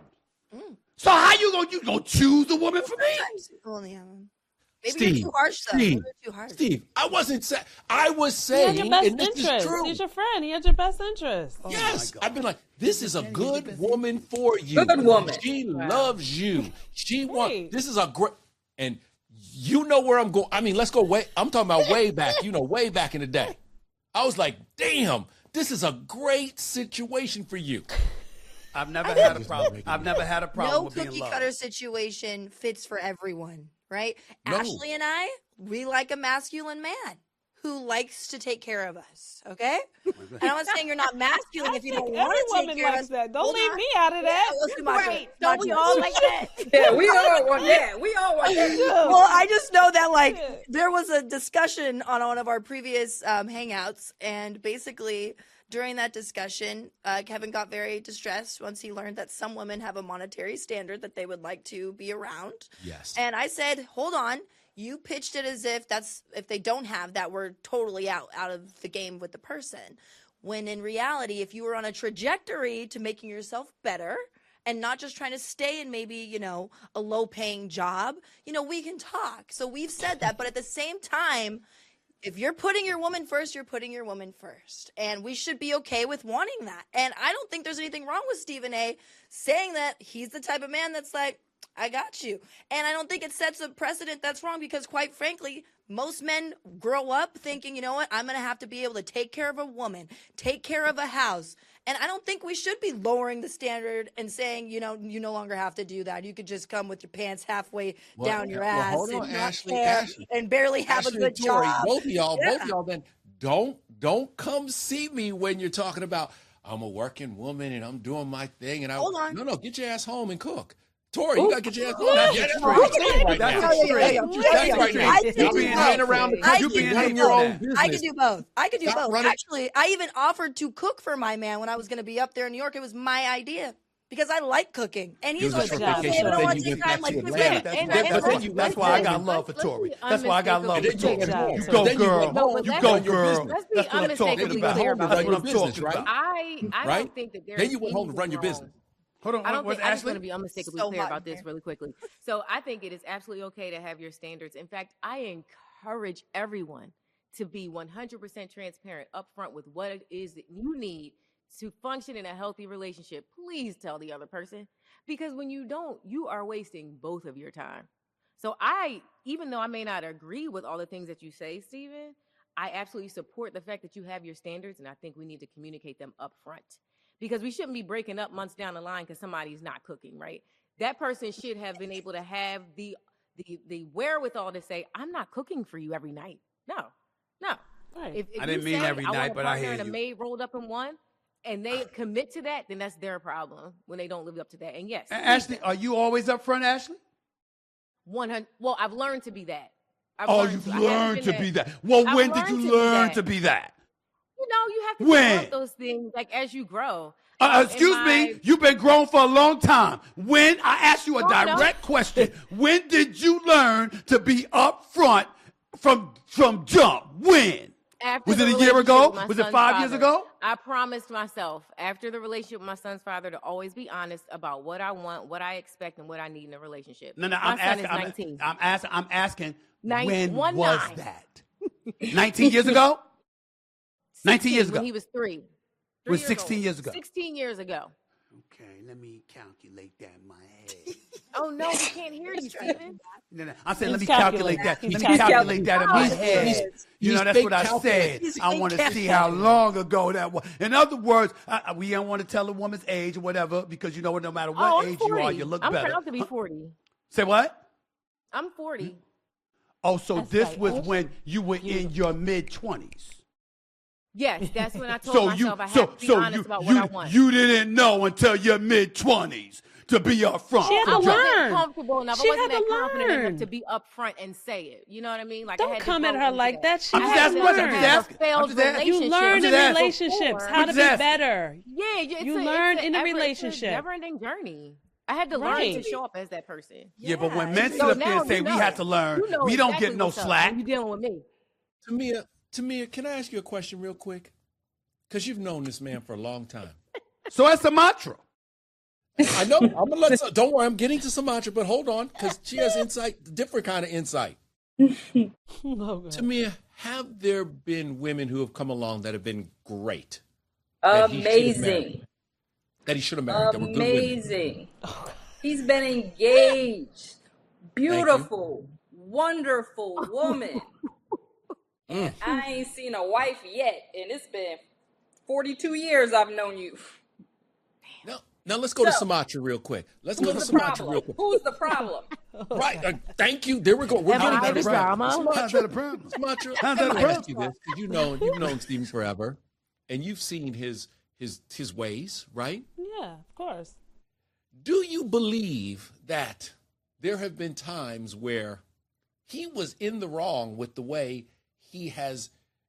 So how you gonna you gonna choose a woman for me? Sometimes people only have them. Maybe Steve, you're too harsh, though. Steve, Maybe you're too harsh. Steve, I wasn't saying, I was He had saying, your best and this is interest. true. He's your friend. He had your best interest. Yes, I've been like, this is a good woman for you. Good woman. She loves you. She wants. Right. This is a great, and you know where I'm going. I mean, let's go way. I'm talking about way back. You know, way back in the day. I was like, damn, this is a great situation for you. I've never had a problem. I've never had a problem No with being cookie loved. cutter situation fits for everyone, right? No. Ashley and I, we like a masculine man who likes to take care of us, okay? And I'm not saying you're not masculine if you don't Every want to take woman care of likes us. that. Don't Hold leave on. me out of that. Yeah, let's do my Right. job. Don't My we job. all like that? Yeah, we all want that. We all want that. Well, I just know that like Yeah. there was a discussion on one of our previous um, hangouts, and basically during that discussion, uh, Kevin got very distressed once he learned that some women have a monetary standard that they would like to be around. Yes. And I said, hold on. You pitched it as if that's if they don't have that, we're totally out out of the game with the person. When in reality, if you were on a trajectory to making yourself better and not just trying to stay in maybe, you know, a low paying job, you know, we can talk. So we've said that. But at the same time, if you're putting your woman first, you're putting your woman first. And we should be okay with wanting that. And I don't think there's anything wrong with Stephen A saying that he's the type of man that's like, I got you. And I don't think it sets a precedent that's wrong, because quite frankly, most men grow up thinking, you know what, I'm going to have to be able to take care of a woman, take care of a house. And I don't think we should be lowering the standard and saying, you know, you no longer have to do that. You could just come with your pants halfway Well, down your well, ass hold on, and, not Ashley, care Ashley. and barely have Ashley a and good Tori, job. both of y'all, both Yeah. of y'all, then don't don't come see me when you're talking about I'm a working woman and I'm doing my thing and I Hold on. no no get your ass home and cook. Tori, you gotta get your ass home. That's That's what you're saying right That's now. extreme. Yeah, yeah, yeah. That's Yeah, yeah. extreme. I You can do being both. hanging around the I you can being do hanging your around own that. business. I could do both. I could do Stop both. running- Actually, I even offered to cook for my man when I was going to be up there in New York. It was my idea because I like cooking, and he's It was like, a "Okay, short but vacation, I then don't want you to went take time back like to this." Atlanta. And- That's, and- that's, and- that's, and- what- that's why I got Let's- love for let's Tori. be That's why I got love for unmistakably Tori. clear. You So go, then you girl. went home, You you go, run your girl. business. Let's be That's what I'm talking unmistakably about. clear about That's what your I'm business, talking right? about. I I Right? don't think that there's Then you went home to run your anything business. Hold on, I don't what's think I'm just Ashley? going to be unmistakably So clear hot about in this here. really quickly. So I think it is absolutely okay to have your standards. In fact, I encourage everyone to be one hundred percent transparent upfront with what it is that you need to function in a healthy relationship. Please tell the other person, because when you don't, you are wasting both of your time. So I, even though I may not agree with all the things that you say, Stephen, I absolutely support the fact that you have your standards, and I think we need to communicate them upfront. Because we shouldn't be breaking up months down the line because somebody's not cooking, right? That person should have been able to have the the the wherewithal to say, I'm not cooking for you every night. No, no. Right. If, if I didn't you mean say, every I want night, a but I partner hear and a you. maid rolled up in one, and they commit to that, then that's their problem when they don't live up to that. And yes, A- Ashley, are you always up front, Ashley? one hundred. Well, I've learned to be that. I've Oh, learned you've to. I haven't learned been to that- be that. Well, I've when did learned you to be learn that. to be that? You know, you have to When? develop those things like as you grow. Uh, Um, in excuse my- me, you've been grown for a long time. When I ask you a No, I don't. direct question, when did you learn to be upfront from from jump? When? After Was the it a year relationship ago? with my Was it son's five years father, ago? I promised myself after the relationship with my son's father to always be honest about what I want, what I expect, and what I need in a relationship. No, no, my I'm son asking. is I'm, nineteen. I'm asking. I'm asking. Nine- when one was nine. that? Nineteen years ago. Nineteen years ago. When he was three. Three Was years sixteen old. years ago. Sixteen years ago. Okay, let me calculate that in my head. Oh no, we can't hear you, Stephen. No, no, I said, let me He's calculate calculating. that. He's Let me calculate calculating. that in my He's- head. he's- you know, he's that's fake what I calculating. said. I want to see how long ago that was. In other words, I, I- we don't want to tell a woman's age or whatever because you know what? No matter what Oh, I'm age you are, forty. you look I'm better. proud to be forty. Say what? I'm forty. Oh, so That's this right. was Oh, when you were in your mid twenties. Yes, that's when I told So you, myself I so have to be so honest you, about you, what I want. you didn't know until your mid twenties to be upfront. She had from to jump. I wasn't learn. comfortable enough. She I wasn't had that to confident learn. enough to be upfront and say it. You know what I mean? Like I Don't had to come at grow her into like that. She I'm I just had asking to questions. learn I'm how just to asking. failed I'm just asking. You relationships learn I'm in just asking. relationships how I'm to just be asking. better. Yeah, it's You a, learn it's in a ever- relationship. It's a never-ending journey. I had to learn Right. to show up as that person. Yeah, but when Yeah. men So sit up there now and say you we know. had to learn, You know we don't exactly get no what's up slack. when you're dealing with me. Tamia, Tamia, can I ask you a question real quick? Because you've known this man for a long time. So that's a mantra. I know. I'm gonna let. Don't worry. I'm getting to Sumatra, but hold on, because she has insight, different kind of insight. Oh, God. Tamia, have there been women who have come along that have been great? that he should have Amazing. married? That he should have married. That were good women. Amazing. He's been engaged. Beautiful, wonderful woman. And I ain't seen a wife yet, and it's been forty-two years I've known you. Now, now let's go to So, Sumatra real quick. Let's go to Who's the Sumatra real problem? quick. Who's the problem? Right. uh, thank you. There we go. We're Am getting I to the this. drama? How's that a problem? Sumatra, How's that a I problem? asked you this because you know you've known Stephen forever, and you've seen his his his ways, right? Yeah, of course. Do you believe that there have been times where he was in the wrong with the way he has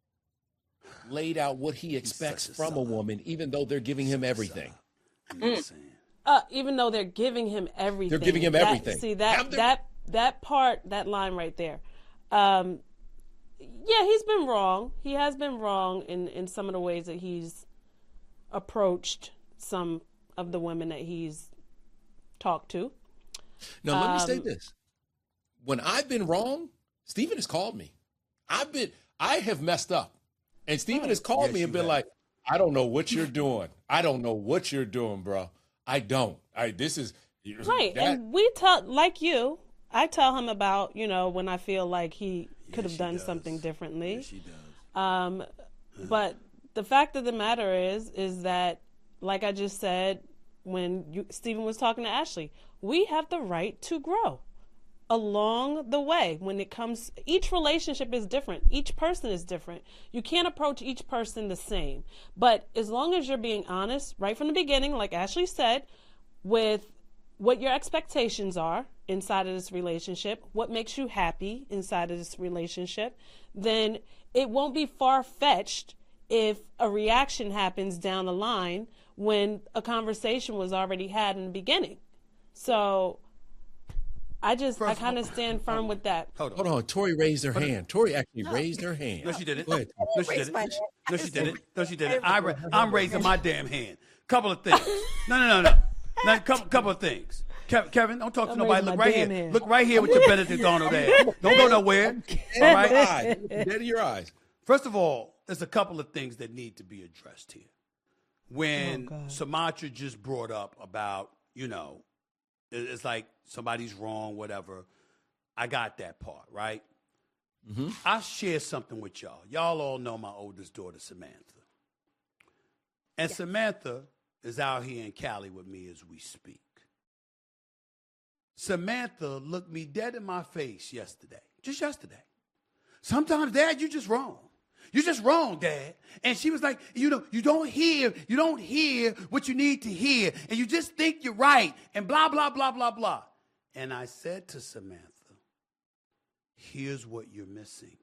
laid out what he expects such a from a sucker. woman, even though they're giving him everything? You know what I'm saying? Uh, even though they're giving him everything, giving him That- everything. see that Have they- that that part, that line right there. Um, yeah, he's been wrong. He has been wrong in in some of the ways that he's approached some of the women that he's talked to. Now, let me say Um, this. When I've been wrong, Stephen has called me. I've been, I have messed up. And Stephen has called Yes, me and you been have. like, I don't know what you're doing. I don't know what you're doing, bro. I don't. I, this is, Right, that- and we tell like you. I tell him about you know when I feel like he could have she done does. something differently. She does. Um, but the fact of the matter is, is that, like I just said, when you, Stephen was talking to Ashley, we have the right to grow along the way. When it comes, each relationship is different. Each person is different. You can't approach each person the same. But as long as you're being honest right from the beginning, like Ashley said, with what your expectations are inside of this relationship, what makes you happy inside of this relationship, then it won't be far-fetched if a reaction happens down the line when a conversation was already had in the beginning. So I just, I First- kind of stand firm with that. Hold on. Hold on. Tori raised her hand. Tori actually raised her hand. No, she didn't. Go ahead. No, she Raise didn't. my hand. No, she didn't. No, she didn't. I ra- I'm raising my damn hand. Couple of things. No, no, no, no. No, couple, couple of things. Kev- Kevin, don't talk to I'm nobody. raising Look my right damn here. hand. Look right here with your Benedict Arnold there. Don't go nowhere. All Dead in your right. eyes. Dead in your eyes. First of all, there's a couple of things that need to be addressed here. When Oh, God. Sumatra just brought up about, you know, it- it's like somebody's wrong, whatever. I got that part, right? Mm-hmm. I'll share something with y'all. Y'all all know my oldest daughter, Samantha. And Samantha is out here in Cali with me as we speak. Samantha looked me dead in my face yesterday, just yesterday. Sometimes, Dad, you just wrong. You're just wrong, Dad. And she was like, you know, you don't hear, you don't hear what you need to hear, and you just think you're right, and blah, blah, blah, blah, blah. And I said to Samantha, here's what you're missing.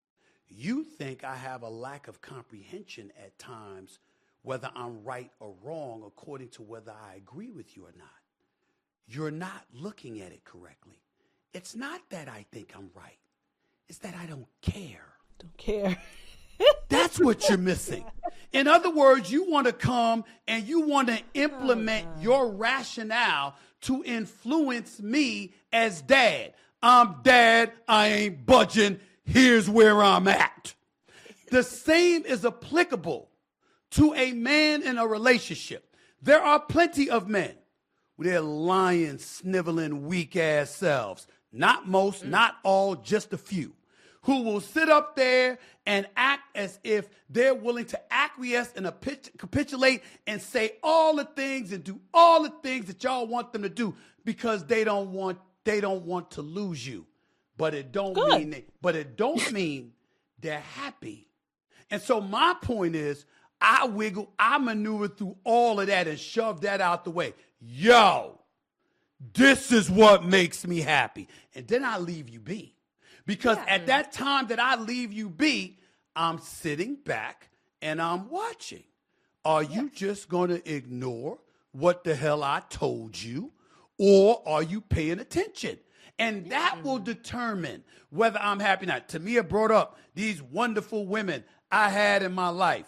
You think I have a lack of comprehension at times, whether I'm right or wrong, according to whether I agree with you or not. You're not looking at it correctly. It's not that I think I'm right. It's that I don't care. Don't care. That's what you're missing. In other words, you want to come and you want to implement oh, your rationale to influence me as dad. I'm dad. I ain't budging. Here's where I'm at. The same is applicable to a man in a relationship. There are plenty of men with their lying, sniveling, weak-ass selves. Not most, mm. not all, just a few, who will sit up there and act as if they're willing to acquiesce and capitulate and say all the things and do all the things that y'all want them to do because they don't want they don't want to lose you. But it don't Good. mean they, but it don't mean they're happy. And so my point is, I wiggle, I maneuver through all of that and shove that out the way. Yo, this is what makes me happy. And then I leave you be. Because yeah. at that time that I leave you be, I'm sitting back and I'm watching. Are yeah. you just going to ignore what the hell I told you? Or are you paying attention? And yeah. that will determine whether I'm happy or not. Tamia brought up these wonderful women I had in my life.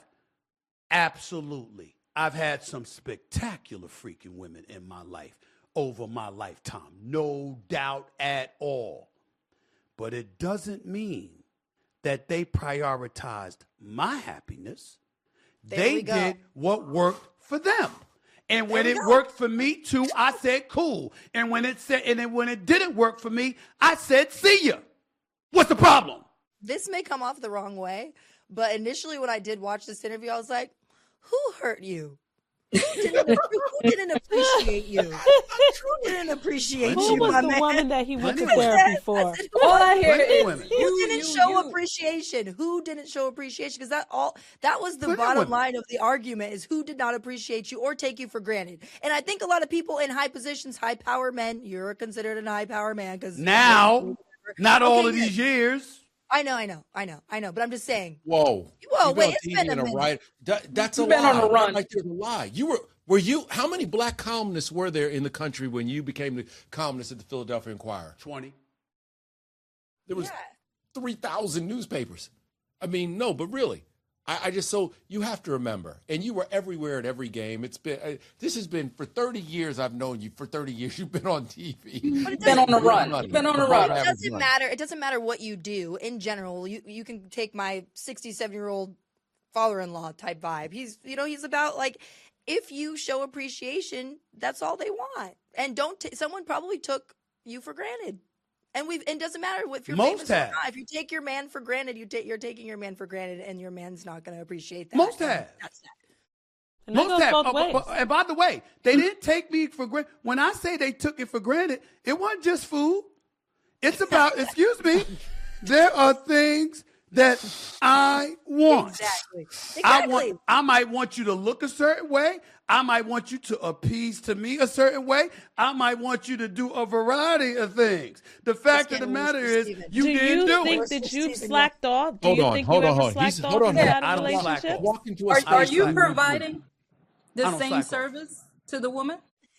Absolutely. I've had some spectacular freaking women in my life over my lifetime. No doubt at all. But it doesn't mean that they prioritized my happiness. There they did what worked for them. And when it go. worked for me too, I said cool. And when it said and then when it didn't work for me, I said see ya. What's the problem? This may come off the wrong way, but initially when I did watch this interview, I was like, who hurt you? Who didn't, who didn't appreciate you? Who didn't appreciate who you? Who was my the man? woman that he went to therapy for? Said, all I hear is who you, didn't you, show you. appreciation? Who didn't show appreciation? Because that all that was the Plenty bottom women. line of the argument: is who did not appreciate you or take you for granted. And I think a lot of people in high positions, high power men, you're considered a high power man because now, not all okay, of these years. I know, I know, I know, I know, but I'm just saying. Whoa, Whoa, You've wait, been it's been a on minute. Right, that, that's a You've been lie. on a run. Like there's a lie. You were, were you? How many black columnists were there in the country when you became the columnist at the Philadelphia Inquirer? twenty. There was Yeah. three thousand newspapers. I mean, no, but really, I, I just so you have to remember, and you were everywhere at every game. It's been uh, this has been for thirty years. I've known you for thirty years. You've been on T V. But it Been on a doesn't- run. You've been on a run. It doesn't matter. It doesn't matter what you do in general. You you can take my sixty-seven year old father-in-law type vibe. He's you know he's about like if you show appreciation, that's all they want. And don't t- someone probably took you for granted. And we've and it doesn't matter if you're Most famous or have. not. If you take your man for granted, you take you're taking your man for granted, and your man's not going to appreciate that. Most And have. That's that. And that Most goes have. both Oh, ways. but- but- and by the way, they didn't take me for granted. When I say they took it for granted, it wasn't just food. It's about, excuse me, there are things that I want. Exactly. I Exactly. want. I might want you to look a certain way. I might want you to appease to me a certain way. I might want you to do a variety of things. The fact of the getting matter worse, is, Steven. you do didn't you do think it. that you've Stephen, slacked off? Do Hold you on, think hold you on, ever hold on. slacked He's- off hold on, inside hold on. a I don't slack relationship? off. Walk into a Are, space are you like- providing the I don't same slack off. service to the woman?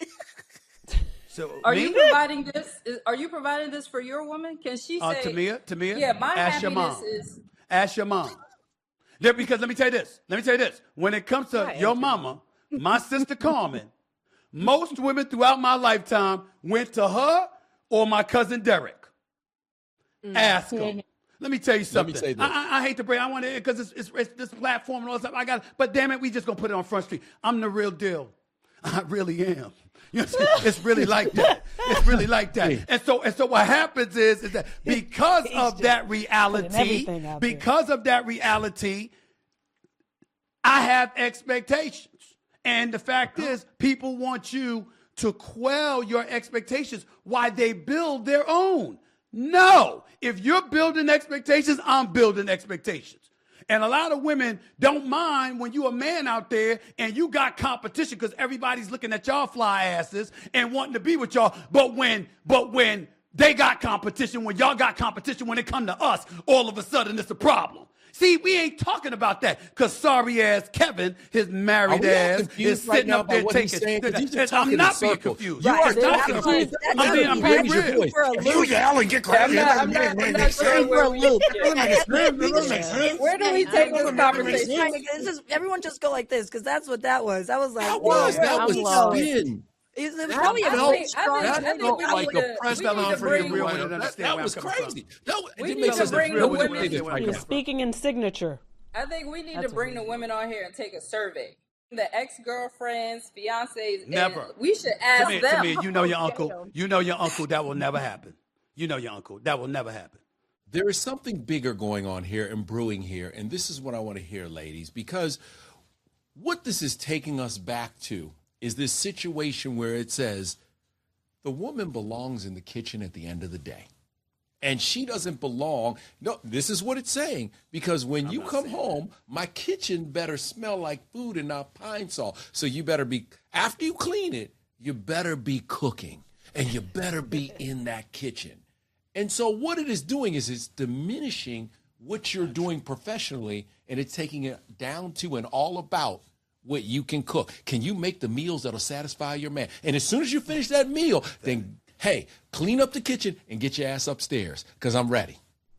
So Are me? you providing this? Is, are you providing this for your woman? Can she Uh, say, Tamia, Tamia, yeah, my ask your happiness mom. is Ask your mom. Yeah, because let me tell you this. Let me tell you this. When it comes to your mama, my sister Carmen, most women throughout my lifetime went to her or my cousin Derek. Ask them. Let me tell you Let me something. say this. I, I, I hate to bring. I want to because it's, it's, it's this platform and all that stuff. I got, but damn it, we just gonna put it on Front Street. I'm the real deal. I really am. You know what I'm saying? It's really like that. It's really like that. And so, and so, what happens is, is that because of that reality, everything out there. because of that reality, I have expectations. And the fact is, people want you to quell your expectations while they build their own. No, if you're building expectations, I'm building expectations. And a lot of women don't mind when you a man out there and you got competition because everybody's looking at y'all fly asses and wanting to be with y'all. But when, but when they got competition when y'all got competition when it come to us. All of a sudden, it's a problem. See, we ain't talking about that because sorry ass Kevin, his married ass, is right sitting now up there by what taking. he's saying? 'Cause he's just I'm talking not in being circles. confused. You Right, are that's talking confused. about- I'm being, I'm being Raise your real. voice. For a You loop. yell and get I'm crazy. not, I'm not, I'm not sure where we, For a loop. where do we take this conversation? Like, it's just, everyone just go like this because that's what that was. I was like, That whoa, was, that I'm was lost. spin. It was, it was That probably a felt- very strong. I That think- I think felt we like need a to- press we need to conference. bring- real That, with it, that, understand that where was I'm coming from. crazy. That, was- We it need makes to sense. bring Real the with it. women- Play this right He was now. speaking in signature. I think we need That's to bring what the he women on here and take a survey. The ex-girlfriends, fiancés, and Never. we should ask Come here, them. come here. You know your uncle. You know your uncle. That will never happen. You know your uncle. That will never happen. There is something bigger going on here and brewing here, and this is what I want to hear, ladies, because what this is taking us back to is this situation where it says the woman belongs in the kitchen at the end of the day. And she doesn't belong. No, this is what it's saying. Because when you come home, my kitchen better smell like food and not pine sol. So you better be, after you clean it, you better be cooking. And you better be in that kitchen. And so what it is doing is it's diminishing what you're doing professionally, and it's taking it down to and all about what you can cook. Can you make the meals that'll satisfy your man? And as soon as you finish that meal, then, hey, clean up the kitchen and get your ass upstairs because I'm ready.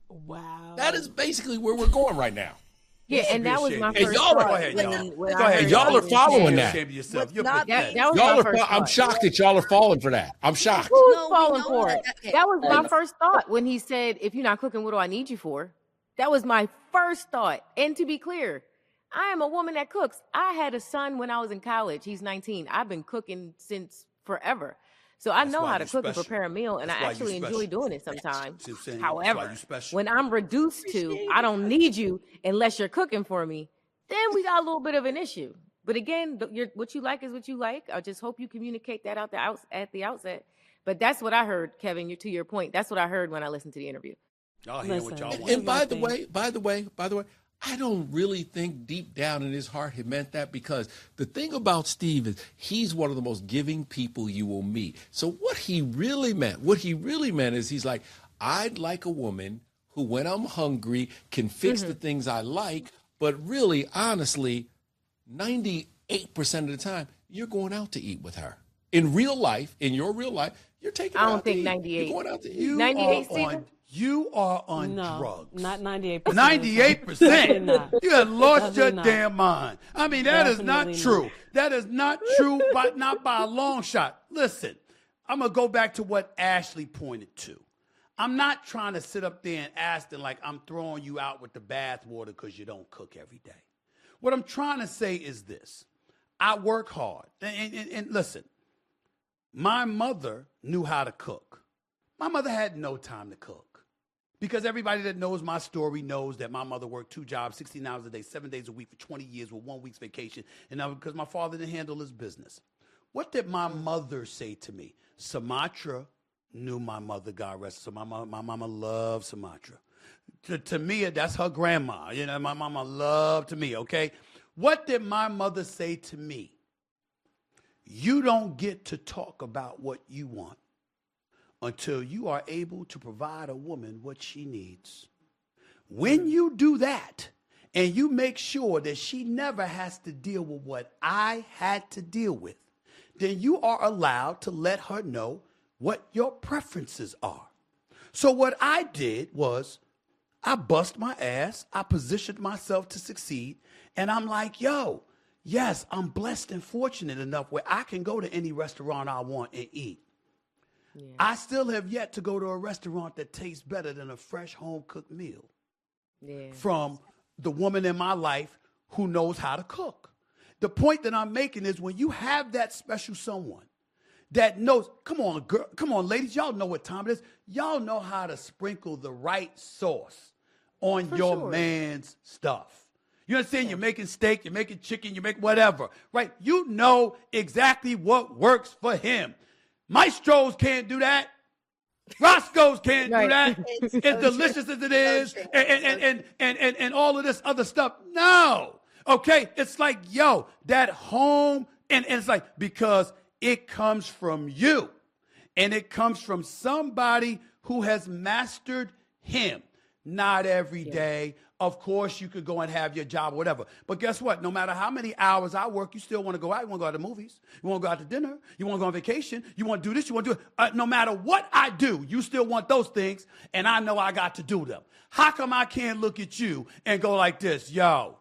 Wow. That is basically where we're going right now. Yeah, and that was my And first y'all are- thought. Go ahead, when- y'all. when Go I ahead, heard y'all you are following say- that. Shame of yourself. What's You're not- That, pathetic. that was Y'all my are, first fa- I'm thought. shocked that y'all are falling for that. I'm shocked. Who's No, we falling know for that. it? Okay. That was my first thought when he said, if you're not cooking, what do I need you for? That was my first thought. And to be clear, I am a woman that cooks. I had a son when I was in college. He's nineteen. I've been cooking since forever. So I That's know why how to you cook and special. prepare a meal, and That's I why you actually special. enjoy doing it sometimes. See what I'm saying? That's why However, you special. when I'm reduced to, I don't need you unless you're cooking for me, then we got a little bit of an issue. But again, the, your, what you like is what you like. I just hope you communicate that out the out, at the outset. But that's what I heard, Kevin. You to your point. That's what I heard when I listened to the interview. Y'all hear what Listen. y'all And, want. and by my the thing. way, by the way, by the way, I don't really think deep down in his heart he meant that because the thing about Steve is he's one of the most giving people you will meet. So what he really meant, what he really meant is he's like, I'd like a woman who, when I'm hungry, can fix Mm-hmm. the things I like, but really, honestly, ninety-eight percent of the time, you're going out to eat with her. In real life, in your real life, you're taking I her don't out think to eat. ninety-eight. You're going out to eat. You ninety-eight, are on, Stephen? you are on No, drugs. not ninety-eight percent. ninety-eight percent. not. You have lost your Definitely not. damn mind. I mean, that is not Definitely true. not. That is not true, but not by a long shot. Listen, I'm going to go back to what Ashley pointed to. I'm not trying to sit up there and ask them like I'm throwing you out with the bathwater because you don't cook every day. What I'm trying to say is this. I work hard. And, and, and listen, my mother knew how to cook. My mother had no time to cook. Because everybody that knows my story knows that my mother worked two jobs, sixteen hours a day, seven days a week for twenty years with one week's vacation. And now because my father didn't handle his business. What did my mother say to me? Sumatra knew my mother, God rest her soul. My mama, my mama loved Sumatra. To, to me, that's her grandma. You know, my mama loved to me, okay? What did my mother say to me? You don't get to talk about what you want until you are able to provide a woman what she needs. When you do that, and you make sure that she never has to deal with what I had to deal with, then you are allowed to let her know what your preferences are. So what I did was I bust my ass, I positioned myself to succeed, and I'm like, yo, yes, I'm blessed and fortunate enough where I can go to any restaurant I want and eat. Yeah. I still have yet to go to a restaurant that tastes better than a fresh home-cooked meal Yeah. from the woman in my life who knows how to cook. The point that I'm making is when you have that special someone that knows, come on, girl, come on, ladies, y'all know what time it is. Y'all know how to sprinkle the right sauce on For your sure. man's stuff. You understand? Yeah. You're making steak, you're making chicken, you make whatever, right? You know exactly what works for him. Maestros can't do that. Roscoe's can't Right. do that. It's As so delicious true. as it is, So true. and, and, and, and, and, and, and all of this other stuff. No. Okay? It's like, yo, that home, and, and it's like, because it comes from you. and it comes from somebody who has mastered him. Not every day. Of course, you could go and have your job or whatever. But guess what? No matter how many hours I work, you still want to go out. You want to go out to movies. You want to go out to dinner. You want to go on vacation. You want to do this. You want to do it. Uh, no matter what I do, you still want those things, and I know I got to do them. How come I can't look at you and go like this? Yo,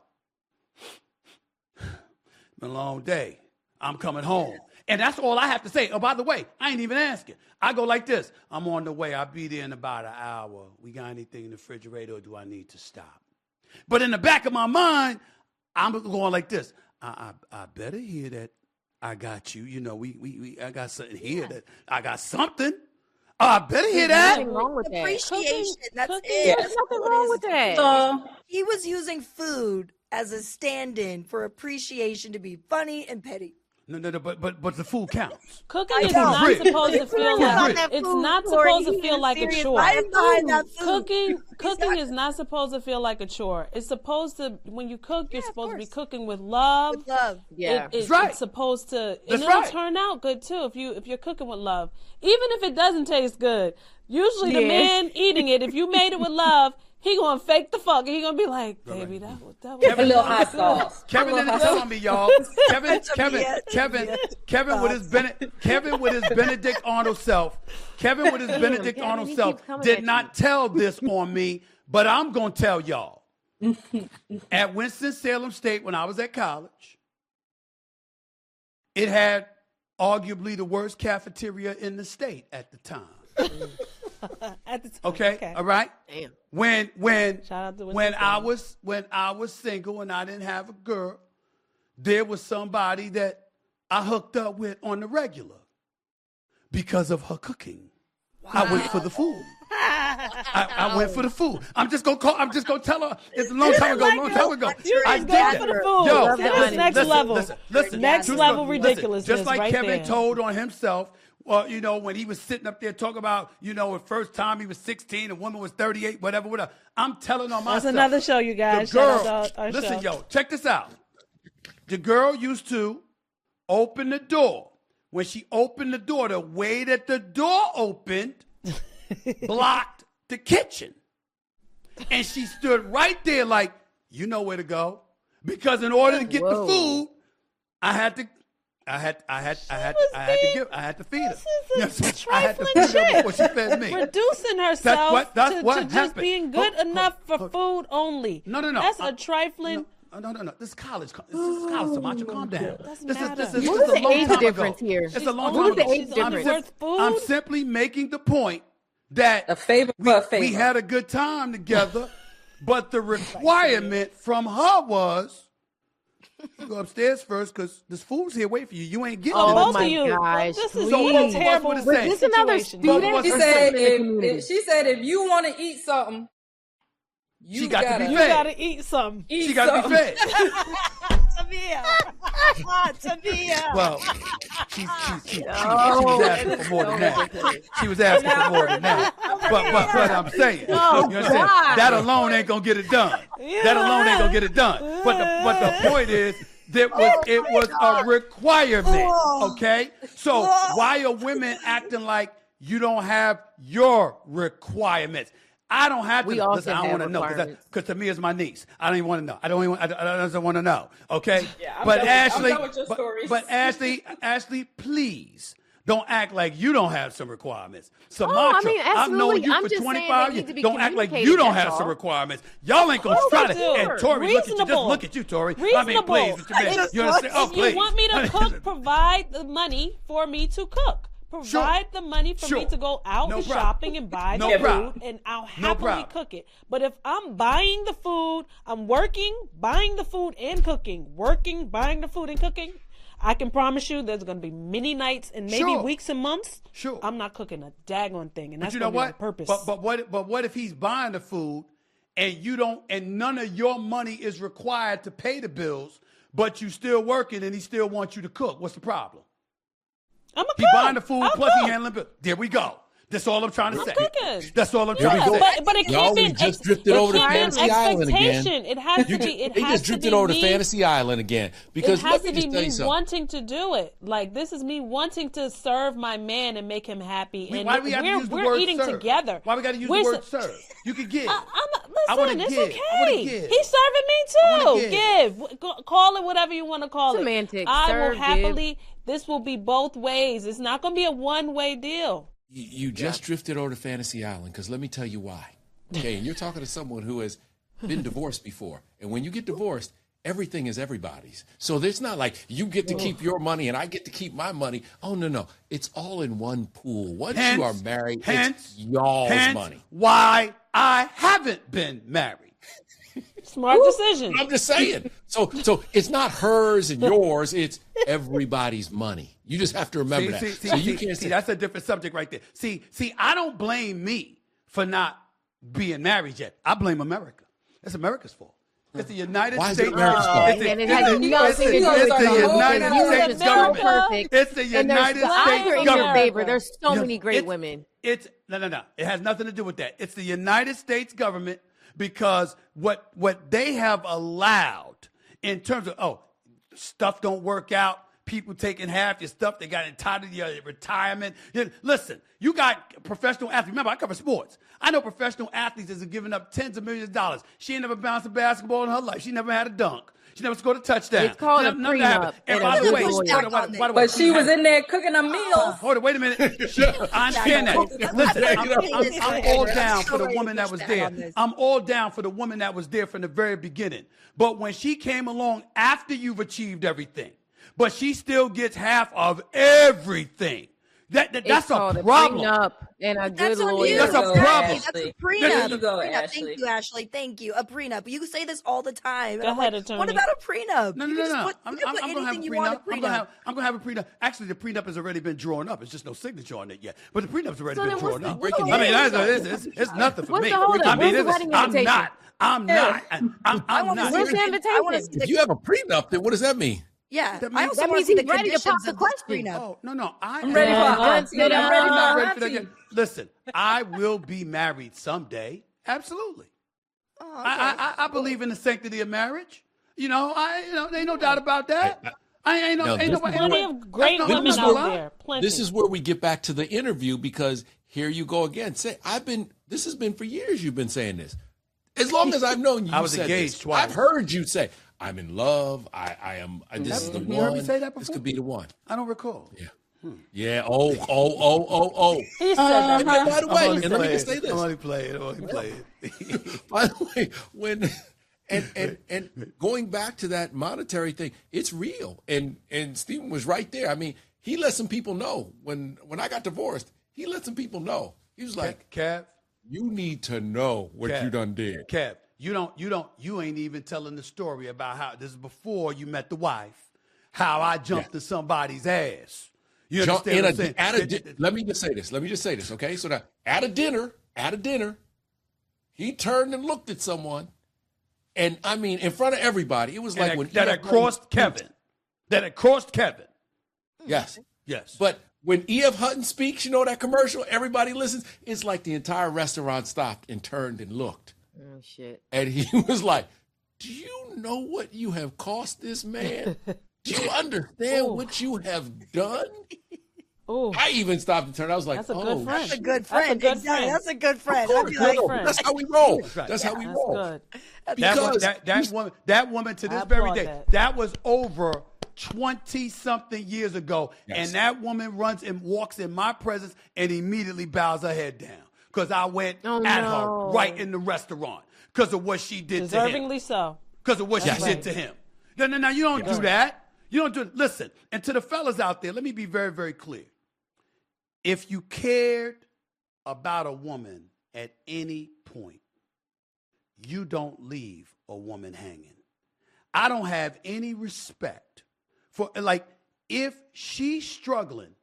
been a long day. I'm coming home. And that's all I have to say. Oh, by the way, I ain't even asking. I go like this. I'm on the way. I'll be there in about an hour. We got anything in the refrigerator, or do I need to stop? But in the back of my mind, I'm going like this. I, I, I better hear that I got you. You know, we, we, we I got something here that I got something. Oh, I better hear that. Nothing wrong with that. Appreciation. That's cooking- it. There's nothing wrong with that. So He was using food as a stand-in for appreciation to be funny and petty. No, no, no, but but but the food counts. Cooking I is know. not Rich. supposed to feel Rich. like That it's food, not Tori, supposed to he feel is like a serious. chore. I am behind that food. Cooking cooking not- is not supposed to feel like a chore. It's supposed to, when you cook, you're Yeah, of supposed to be course. cooking with love. With love. Yeah. It, it, That's right. It's supposed to, and That's it'll right. turn out good too if you if you're cooking with love. Even if it doesn't taste good, usually the Yeah. man eating it, if you made it with love, he gonna fake the fuck, and he gonna be like, "Baby, that was that was a little hot sauce. Kevin didn't tell on me, y'all. Kevin, Kevin, Tamia, Kevin, Tamia. Kevin with his Bene- Kevin with his Benedict Arnold self. Kevin with his Benedict Kevin, Arnold he self keeps coming did at not tell this on me, but I'm gonna tell y'all. At Winston-Salem State, when I was at college, it had arguably the worst cafeteria in the state at the time. at the time." Okay, all right. Damn. When when Shout out to when Winston-Salem. I was when I was single and I didn't have a girl, there was somebody that I hooked up with on the regular because of her cooking. I went for the food. I, I went for the food. I'm just gonna call. I'm just gonna tell her. It's a long time ago. like long it. time ago. You I just did go that. for the food. Yo, Love the That is honey. next listen, level. Listen, listen, Next just level listen, ridiculousness Just like right Kevin there. told on himself. Well, you know, when he was sitting up there talking about, you know, the first time he was sixteen, a woman was thirty-eight, whatever, whatever. I'm telling on myself. That's another show, you guys. The girl, Shout out to our listen, show. yo, check this out. The girl used to open the door. When she opened the door, the way that the door opened blocked the kitchen. And she stood right there like, you know where to go. Because in order to get Whoa. the food, I had to I had I had I had was I had to being- give I had to feed her. This is You know what I'm a saying? I had to trifling feed her shit. before she fed me. Reducing herself what- that's to, what to just happened. being good Hold- enough hold- for hold- food only. No, no, no. That's I- a trifling. No, no, no, no. This is college. This is college, Samacha. Calm down. Doesn't This is, matter. this is, What this is is a the long age time difference ago. here? It's She's a long old. time ago. She's I'm, only sim- worth food? I'm simply making the point that A favor we, for a favor. we had a good time together, but the requirement from her was you go upstairs first because this food's here waiting for you. You ain't getting Oh it. Both my of you. gosh, This is So a both of us terrible would've Was said- this another situation. student? Both She of or us said, something in the if, community? if- she said, if you want to eat something, you She got to gotta be You fed. gotta eat something. eat She got to be something. fed. Tamia. Tamia. Well, she, she, she, she, she No, was asking for more than that. She was asking for more than that. But but but I'm saying, Oh, you understand? God. That alone ain't gonna get it done. That alone ain't gonna get it done. But the but the point is, that was it was a requirement. Okay, so why are women acting like you don't have your requirements? I don't have to. We all Listen, can I don't have want to know requirements. because to me it's my niece. I don't even want to know. I don't even. I don't, I don't want to know. Okay. Yeah, I'm but done with- I'm Ashley, done with your but, stories. but Ashley, Ashley, please don't act like you don't have some requirements. Samacha, Oh, I mean, I've known absolutely. you I'm for just saying twenty-five they need years. to be Don't act like you communicated, don't that's have some all. requirements. Y'all ain't gonna Oh, try they to. do. And Tori, look at you. Just Reasonable. look at you, Tori. I mean, Reasonable. please, what you mean? You understand? Oh, If please. you want me to cook, provide the money for me to cook. Provide the money for Sure. me to go out No and problem. shopping and buy No the problem. food, and I'll No happily problem. cook it. But if I'm buying the food, I'm working, buying the food and cooking, working, buying the food and cooking, I can promise you there's going to be many nights and maybe Sure. weeks and months. Sure. I'm not cooking a daggone thing, and But that's you know going to be what? my purpose. But but what but what if he's buying the food and you don't and none of your money is required to pay the bills, but you still working and he still wants you to cook? What's the problem? I'm a He cook. buying the food I'll plus cook. he handling bills. There we go. That's all I'm trying to I'm say. cooking. That's all I'm Here trying we to go. say. But, but it Y'all, can't be we an just ex- drifted it over to can't be an Fantasy Island again. expectation. It has to be. It They has just to drifted be over me. to Fantasy Island again. It Because has let to me be just tell me you something. wanting to do it. Like this is me wanting to serve my man and make him happy. We- and why do we have to we're use the we're word eating serve? together. Why we got to use We're the word so- serve? You can give. I, I'm, I wanna listen, it's give. I wanna okay. give. He's serving me I wanna too. give. Give. Go- Call it whatever you want to call Semantics. it. I Serve, will give. happily. This will be both ways. It's not going to be a one-way deal. You, you just drifted over to Fantasy Island because let me tell you why. Okay, and you're talking to someone who has been divorced before. And when you get divorced, everything is everybody's. So it's not like you get to keep your money and I get to keep my money. Oh, no, no. It's all in one pool. Once Hence, you are married, hence, it's y'all's hence money. why I haven't been married. Smart decision. I'm just saying. So so it's not hers and yours. It's everybody's money. You just have to remember See, that. see, so see, you see, can't see, say, that's a different subject right there. See, see, I don't blame me for not being married yet. I blame America. It's America's fault. It's the United Why is it States. America's fault? It's the- And it it's has the- nothing it's to the- do it's with the you. United You are States so government. perfect. It's the And there's United factor States in your government. favor. There's so Yeah, many great it's- women. It's no, no, no. It has nothing to do with that. It's the United States government because what what they have allowed in terms of oh, stuff don't work out. People taking half your stuff. They got entitled to your retirement. Yeah, listen, you got professional athletes. Remember, I cover sports. I know professional athletes that are giving up tens of millions of dollars. She ain't never bounced a basketball in her life. She never had a dunk. She never scored a touchdown. It's called She a never- none of that happened. prenup And and by a the good way, lawyer. by the way, by the way, But she was in there cooking them meals. Hold on, wait a minute. She, I understand that. Listen, I'm, I'm, I'm all down for the woman that was there. I'm all down for the woman that was there from the very beginning. But when she came along after you've achieved everything, but she still gets half of everything. That, that that's It's called a problem. prenup and a good That's on lawyer. you. That's a Exactly. problem. That's a There prenup. you go, prenup. Ashley. Thank you, Ashley. Thank you. A prenup. You say this all the time. And Go I'm ahead, like, attorney. what about a prenup? No, no, You no, just no. Put, I'm, you can I'm, put I'm gonna have a anything you prenup. want in a I'm gonna prenup. have, I'm gonna have a prenup. Actually, the prenup has already been drawn up. It's just no signature on it yet. But the prenup's already So been then what's drawn the- up. what's the I mean, hold that's, it's, it's, it's nothing for What's me. the hold up? I mean, Where's the it's- wedding I'm invitation? not. I'm not. I'm, I'm, I I'm want to not. see Where's the the I want to invitation? see the if you have a prenup, then what does that mean? yeah. That I means- also That want to means see the he's ready to conditions pop the of this question. prenup. Oh, no, no. I I'm ready for a Uh, hot seat. I'm ready for a I'm hot ready for that seat. yet. Listen, I will be married someday. Absolutely. Oh, I, I, I I believe in the sanctity of marriage. You know, I you know, ain't no doubt about that. I ain't no, No, ain't this- nobody. Plenty ain't of no- great that's no- women that's no out lie. there. Plenty. This is where we get back to the interview because here you go again. Say, I've been. This has been for years. You've been saying this. As long as I've known you, I was said engaged this. twice. I've heard you say, "I'm in love. I, I am. I, this is the You one. heard me say that This before? could be the one." I don't recall. Yeah. Yeah. Oh. Oh. Oh. Oh. Oh. He said that. And then, by the I'm way, only and let me playing. just say I'm this. only playing. I'm only playing. By the way, when and and and going back to that monetary thing, it's real. And and Stephen was right there. I mean, he let some people know when when I got divorced. He let some people know. He was like, Kev, "You need to know what Kev, you done did." Kev, you don't, you don't, you ain't even telling the story about how this is before you met the wife. How I jumped Yeah. to somebody's ass. You Jump understand in what a, I'm saying? at a, Th- di- th- let me just say this. Let me just say this, okay? So now, at a dinner, at a dinner, he turned and looked at someone, and I mean, in front of everybody, it was like that, when that E F had crossed Hutton- Kevin. That had crossed Kevin. Yes, Yes. but when E F Hutton speaks, you know that commercial, everybody listens. It's like the entire restaurant stopped and turned and looked, Oh, shit. and he was like, "Do you know what you have cost this man? Do you understand what you have done?" Ooh, I even stopped and turned. I was like, that's a "Oh, good friend. That's a good That's a friend. good exactly. friend. That's a good friend. Of I'd course, be no, like, no, friend. that's how we roll. Right. That's how we That's roll. good. That, Because wo- that, that woman, that woman to this I very applaud day, that. that. was over twenty something years ago. Yes. And that woman runs and walks in my presence and immediately bows her head down. Because I went Oh, at no. her right in the restaurant because of what she did to him. Deservingly so. Because of what Yes. she did to him. No, no, no, you don't do that. You don't do it. Listen, and to the fellas out there, let me be very, very clear. If you cared about a woman at any point, you don't leave a woman hanging. I don't have any respect for, like, if she's struggling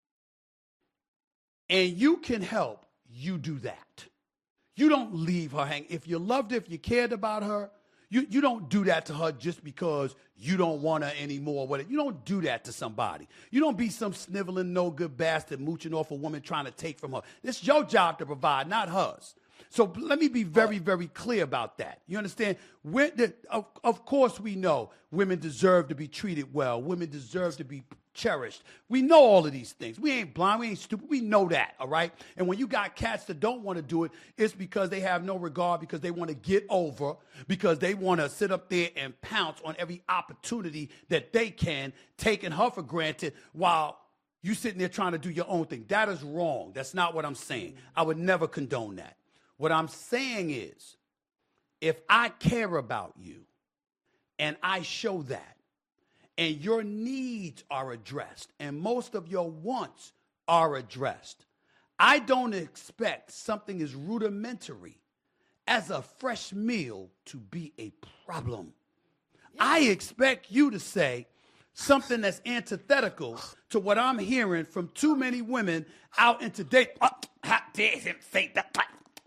and you can help, you do that. You don't leave her hanging. If you loved her, if you cared about her, You you don't do that to her just because you don't want her anymore. Whatever. You don't do that to somebody. You don't be some sniveling, no good bastard mooching off a woman trying to take from her. It's your job to provide, not hers. So let me be very, very clear about that. You understand? We're, the, of, of course, we know women deserve to be treated well. Women deserve to be cherished. We know all of these things. We ain't blind. We ain't stupid. We know that, all right? And when you got cats that don't want to do it, it's because they have no regard, because they want to get over, because they want to sit up there and pounce on every opportunity that they can, taking her for granted while you sitting there trying to do your own thing. That is wrong. That's not what I'm saying. I would never condone that. What I'm saying is, if I care about you and I show that, and your needs are addressed, and most of your wants are addressed, I don't expect something as rudimentary as a fresh meal to be a problem. Yeah. I expect you to say something that's antithetical to what I'm hearing from too many women out in today. Oh, how dare him say that?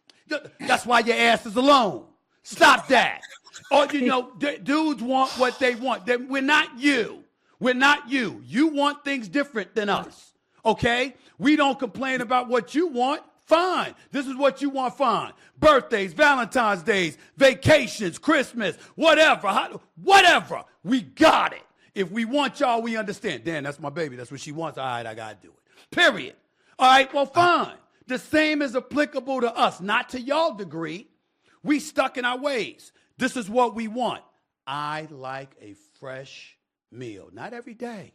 That's why your ass is alone. Stop that. Or, you know, d- dudes want what they want. They, we're not you. We're not you. You want things different than us, okay? We don't complain about what you want. Fine. This is what you want. Fine. Birthdays, Valentine's Days, vacations, Christmas, whatever. How, whatever. We got it. If we want y'all, we understand. Dan, that's my baby. That's what she wants. All right, I got to do it. Period. All right, well, fine. The same is applicable to us, not to y'all degree. We stuck in our ways. This is what we want. I like a fresh meal. Not every day,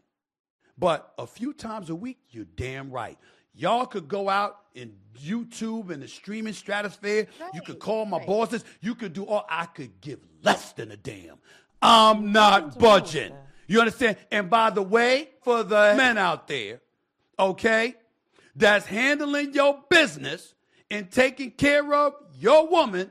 but a few times a week, you're damn right. Y'all could go out in YouTube and the streaming stratosphere. Right, you could call my right. bosses. You could do all. I could give less than a damn. I'm not budging. You understand? And by the way, for the men out there, okay, that's handling your business and taking care of your woman,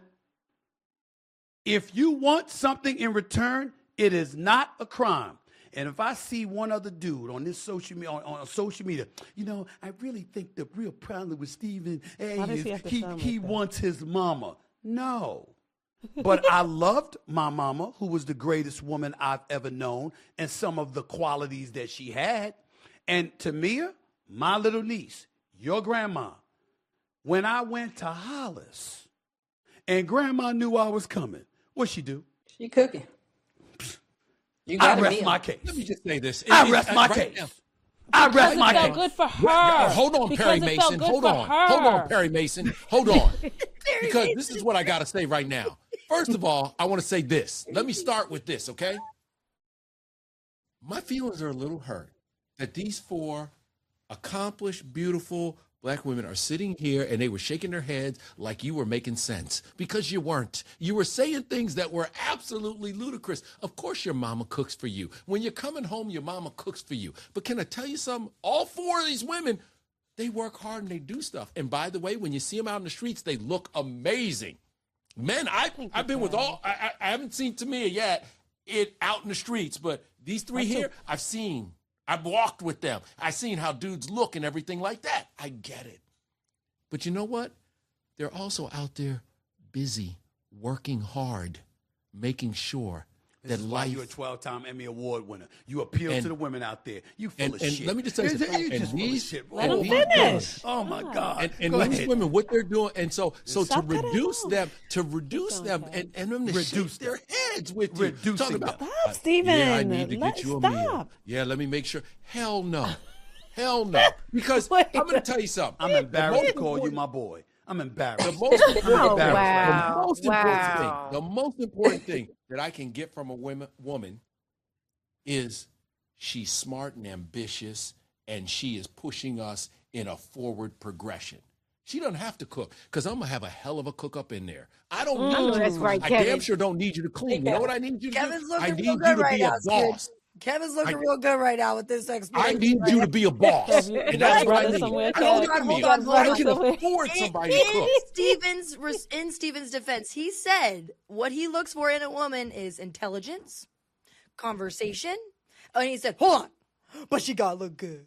if you want something in return, it is not a crime. And if I see one other dude on this social media, on, on social media, you know, I really think the real problem with Steven A is he, he, he like wants his mama. No. But I loved my mama, who was the greatest woman I've ever known, and some of the qualities that she had. And Tamia, my little niece, your grandma, when I went to Hollis and grandma knew I was coming, what'd she do? She cooking. You I rest meal. my case. Let me just say this. It, I rest it, my right case. Now. I rest my case. It felt good for her. Hold on, Perry Mason. Hold on. Her. Hold on, Perry Mason. Hold on. Because this is what I got to say right now. First of all, I want to say this. Let me start with this, okay? My feelings are a little hurt that these four accomplished, beautiful black women are sitting here and they were shaking their heads like you were making sense, because you weren't. You were saying things that were absolutely ludicrous. Of course your mama cooks for you. When you're coming home, your mama cooks for you. But can I tell you something? All four of these women, they work hard and they do stuff. And by the way, when you see them out in the streets, they look amazing. Men, I, I've been with all, I, I haven't seen Tamia yet it out in the streets, but these three here, I've seen. I've walked with them. I've seen how dudes look and everything like that. I get it. But you know what? They're also out there busy, working hard, making sure this that is life. Why you're a twelve-time Emmy Award winner. You appeal and, to the women out there. You full and, of and shit. Let me just tell you something. You And just these, full of shit. Let oh him my finish. God. Oh my God. And, and Go these ahead. women, what they're doing, and so so Stop to reduce them, to reduce Keep them, going, and, and them to Reduce shake their heads with you. Reducing Talking about, them. Stop, Steven. Yeah, I need to Let- get you a stop. meal. Yeah, let me make sure. Hell no. Hell no. Because Wait. I'm going to tell you something. I'm embarrassed The to most call you important- my boy. I'm embarrassed. The most I'm important, Oh, embarrassed. wow. the most Wow. important thing, the most important thing that I can get from a women, woman is she's smart and ambitious, and she is pushing us in a forward progression. She doesn't have to cook, because I'm going to have a hell of a cook up in there. I don't need I know you. that's right, I Kevin. damn sure don't need you to clean. You know what I need you to Kevin's do? looking I real need you good to right be a now, boss. Kevin's looking I- real good right now with this experience. I need you to be a boss. You And gotta that's what I run need. somewhere, I don't Kev. need Hold a on, meal. hold I on. can afford somebody to cook. In Steven's res- in Steven's defense, he said what he looks for in a woman is intelligence, conversation, and he said, "Hold on, but she gotta look good."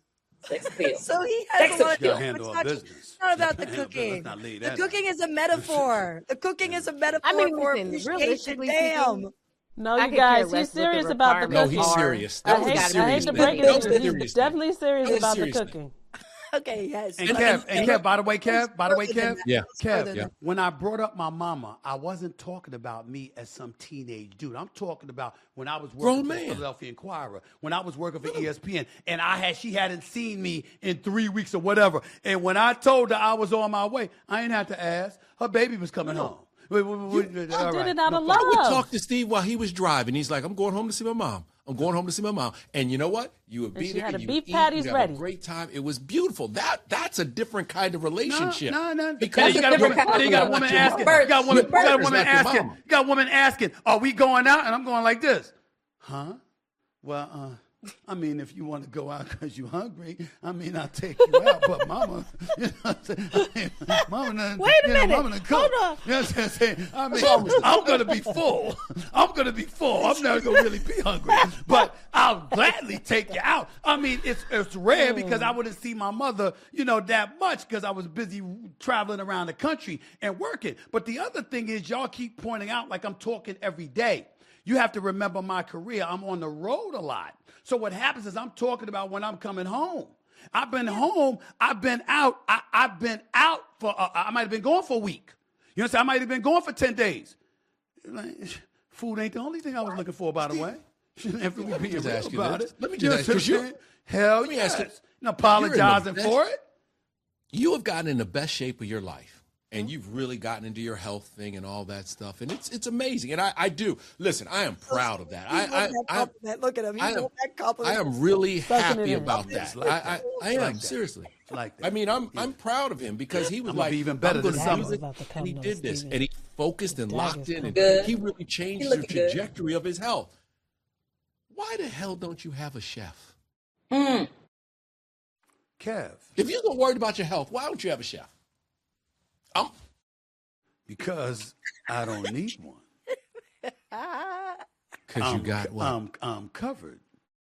Sex appeal. So he has Sex a lot of appeal. Gotta handle it's our not, business. it's not about the Handle business. cooking. Let's not leave The that cooking is a metaphor. The cooking is a metaphor I mean, for listen, appreciation. realistically Damn. speaking, No, I you could guys, care he's less what the serious about the No, cooking. he's are. serious. I That was a hate, I serious hate to thing. break it That was to a you. He's serious thing. definitely serious That was a about the serious thing. cooking. Okay, yes. And but- Kev, and Kev, by the way, Kev, by the way, Further than Kev, that. Yeah. Kev, Further Yeah. than- when I brought up my mama, I wasn't talking about me as some teenage dude. I'm talking about when I was working Grown for the man. Philadelphia Inquirer, when I was working for E S P N, and I had she hadn't seen me in three weeks or whatever. And when I told her I was on my way, I ain't have to ask. Her baby was coming home. Wait, wait, wait, wait, all did right. it out No of problem. I would love. talk to Steve while he was driving. He's like, I'm going home to see my mom. I'm going home to see my mom. And you know what? You would be she there. had a you beef would eat, patties you'd have ready. a great time. It was beautiful. That That's a different kind of relationship. No, no, no. Because you got a woman, different kind then you got a of woman relationship. asking. Bert, You got a woman, you got a Bert's woman like your asking. mama. You got a woman asking, "Are we going out?" And I'm going like this, huh? Well, uh, I mean, if you want to go out because you're hungry, I mean, I'll take you out. But mama, you know what I'm saying? I mean, mama, done, Wait a you know, minute. mama done cook. Hold on. You know what I'm saying? I mean, I'm gonna be full. I'm gonna be full. I'm not gonna really be hungry, but I'll gladly take you out. I mean, it's it's rare because I wouldn't see my mother, you know, that much because I was busy traveling around the country and working. But the other thing is, y'all keep pointing out like I'm talking every day. You have to remember my career. I'm on the road a lot. So what happens is I'm talking about when I'm coming home. I've been home. I've been out. I, I've been out for, uh, I might have been gone for a week. You know what I'm saying? I might have been gone for ten days. Like, food ain't the only thing I was looking for, by the way. If we being just real ask you about this. it. Let me You know just what ask, I'm 'cause saying? you- Hell let me yes. ask you- And You're apologizing in the for best- it. You have gotten in the best shape of your life, and you've really gotten into your health thing and all that stuff, and it's it's amazing. And I, I do listen. I am proud of that. He I, wrote I, that I, compliment. Look at him. He I am, wrote that I compliment. am really Soaking happy it in. about that. I, I, I am Like that. seriously. Like that. I mean, I'm I'm proud of him because he was I'm gonna like, be even better I'm gonna this do summer. music, About to come and he though, did this, Steven. and he focused and Dad locked is in, and Good. he really changed He the looking good. trajectory of his health. Why the hell don't you have a chef? Mm. Kev, If you're so worried about your health, why don't you have a chef? I'm because I don't need one. because you I'm- got what? I'm, I'm covered.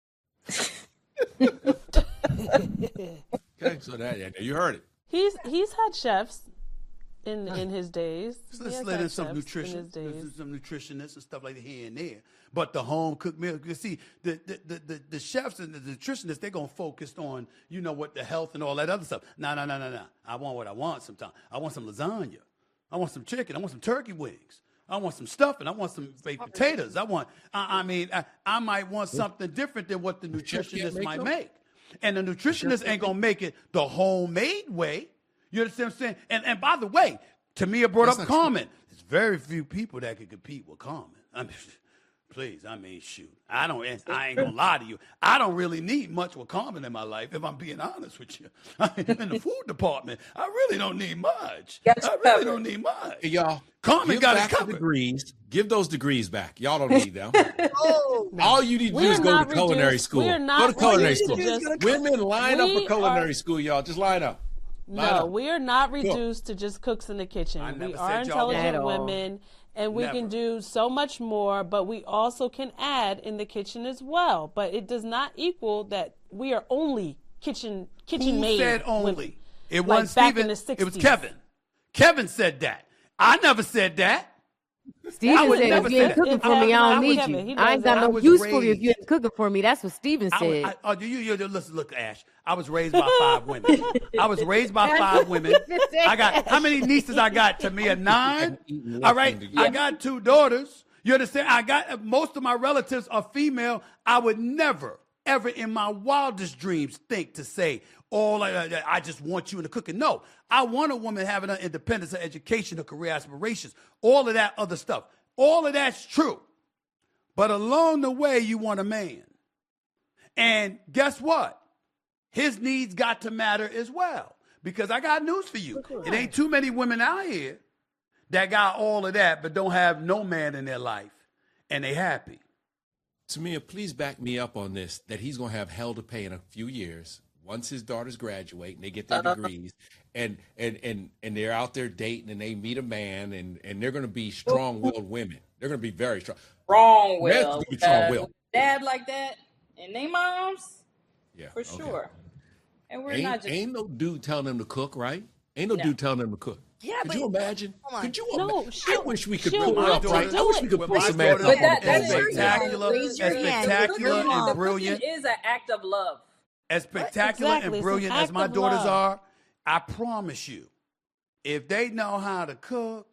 Okay, so that yeah, you heard it. He's he's had chefs in in his days. So He let's has let had in some chefs nutrition, in his days. there's some nutritionists and stuff like that here and there. But the home cooked meal, you see, the the, the, the the chefs and the nutritionists, they're gonna focus on, you know, what the health and all that other stuff. No, no, no, no, no. I want what I want sometimes. I want some lasagna. I want some chicken. I want some turkey wings. I want some stuffing. I want some baked potatoes. I want. I, I mean, I, I might want something different than what the chef can't nutritionist make might them? make. And the nutritionist ain't gonna make it the homemade way. You understand what I'm saying? And and by the way, Tamia brought That's up not true. Carmen. There's very few people that can compete with Carmen. I mean, please, I mean, shoot. I don't. I ain't gonna lie to you. I don't really need much with Carmen in my life, if I'm being honest with you. I mean, in the food department, I really don't need much. Got you I really covered. don't need much. Hey, y'all, Carmen give got it back the covered. degrees. Give those degrees back. Y'all don't need them. Oh, All you need to We do are is go not to culinary reduced- school. we are Go not to culinary reduced school. to just- Women, line up We for culinary are- school, y'all. Just line up. Line No, up. we are not reduced to just cooks in the kitchen. I We never are said y'all were. intelligent At all. women, and we Never. can do so much more, but we also can add in the kitchen as well. But it does not equal that we are only kitchen kitchen Who made. said only? women. It Like wasn't back Steven. in the It was sixties. Kevin. Kevin said that. I never said that. I Steven would said, never if you say ain't that. cooking If for me, Kevin- I don't I need Kevin, you. he I ain't does got that. I no was use for you if you raised- ain't cooking for me. That's what Steven I was, said. I, oh, you, you, you, listen, look, Ash. I was raised by five women. I was raised by five women. I got how many nieces I got? Tamia, nine. All right, I got two daughters. You understand? I got most of my relatives are female. I would never, ever in my wildest dreams think to say, "Oh, I, I just want you in the cooking." No, I want a woman having her independence, her education, her career aspirations, all of that other stuff. All of that's true. But along the way, you want a man. And guess what? His needs got to matter as well. Because I got news for you. It ain't too many women out here that got all of that but don't have no man in their life. And they happy. Tamia, please back me up on this, that he's going to have hell to pay in a few years once his daughters graduate and they get their degrees and, and, and, and they're out there dating and they meet a man and, and they're going to be strong-willed women. They're going to be very strong. Wrong That's will. gonna be strong will. Dad like that and they moms Yeah, for okay. sure. And we're Ain't, not just ain't no dude telling them to cook, right? Ain't no, No. dude telling them to cook. Yeah, Could but- you imagine? Come on. Could you No, imagine? I she'll- wish we could she'll pull want up, to right? do I wish it. we could Well, pull my Samantha daughter up But that, on that the is phone right now. spectacular, Raise your as hand. spectacular Your mom. and brilliant, It is an act of love. as spectacular Exactly, and it's an brilliant as act my of daughters love. are, I promise you, if they know how to cook,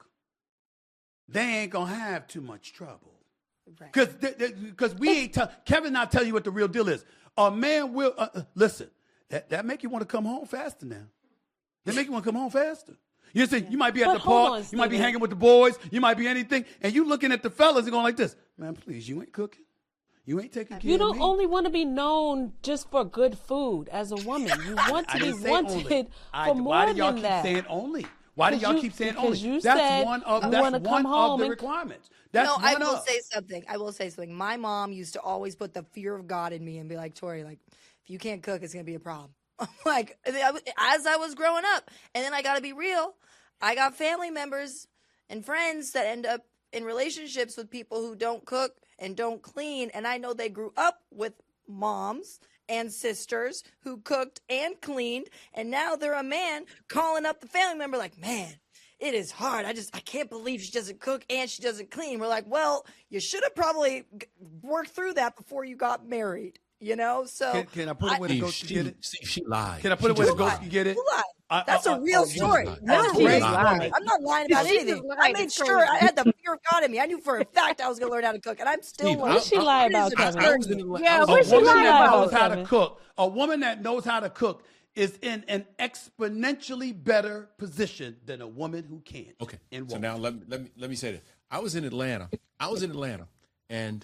they ain't gonna have too much trouble. Right. Because because we ain't tell Kevin not tell you what the real deal is. A man will uh, uh, listen. That that make you want to come home faster now. That make you want to come home faster. You see, you might be at But the hold park, on, you might be Stephen. hanging with the boys, you might be anything, and you looking at the fellas and going like this, man, please, you ain't cooking, you ain't taking care You of don't me. only want to be known just for good food as a woman. You want to I be didn't say wanted only. I- for more why do y'all than keep that. saying only? Why do 'Cause y'all you- keep saying because only? you That's said one of you that's wanna one come of home the and- requirements. That's no, one I will of. say something. I will say something. My mom used to always put the fear of God in me and be like, Tori, like, if you can't cook, it's gonna be a problem. Like, as I was growing up, and then I got to be real. I got family members and friends that end up in relationships with people who don't cook and don't clean, and I know they grew up with moms and sisters who cooked and cleaned, and now they're a man calling up the family member like, man, it is hard. I just, I can't believe she doesn't cook and she doesn't clean. We're like, well, you should have probably g- worked through that before you got married, you know? So Can, can I put it where the See, ghost can she, get it? see, she lied. Can I put She it where the just ghost lied. can get it? who lied? I- That's I- a I- real a story. woman- That's a a great real lied. story. I'm not lying about Jesus anything. lied. I made It's sure crazy. I had the fear of God in me. I knew for a fact I was going to learn how to cook, and I'm still Steve, learning. What she I- lie I- about, I- Kevin? I was in the- Yeah, I was A what in she the- woman lie that about, knows how to Kevin? cook, a woman that knows how to cook is in an exponentially better position than a woman who can't. Okay. And So won't. now let me let me let me say this. I was in Atlanta. I was in Atlanta, and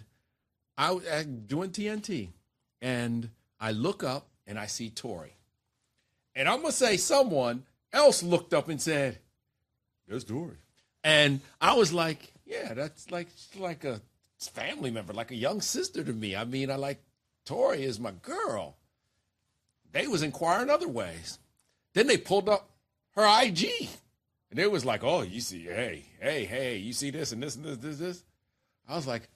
I was uh, doing T N T, and I look up and I see Tori, and I'm gonna say someone else looked up and said, "There's Tori," and I was like, "Yeah, that's like like a family member, like a young sister to me. I mean, I like Tori is my girl." They was inquiring other ways. Then they pulled up her I G. And it was like, oh, you see, hey, hey, hey, you see this and this and this, this, this. I was like,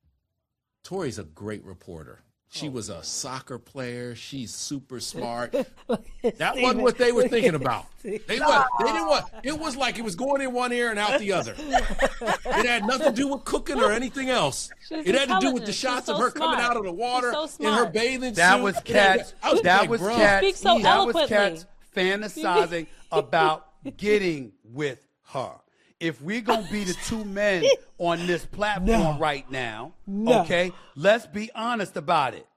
Tori's a great reporter. She was a soccer player. She's super smart. That wasn't what they were thinking about. They, wa- they didn't want. It was like it was going in one ear and out the other. It had nothing to do with cooking or anything else. She's It had to do with intelligent. the shots She's of so her coming smart. out of the water She's so in her smart. bathing That suit. was And cats. I was That like, was bro. cats. speak so that was eloquently. cats fantasizing about getting with her. If we're gonna be the two men on this platform right now, okay, let's be honest about it.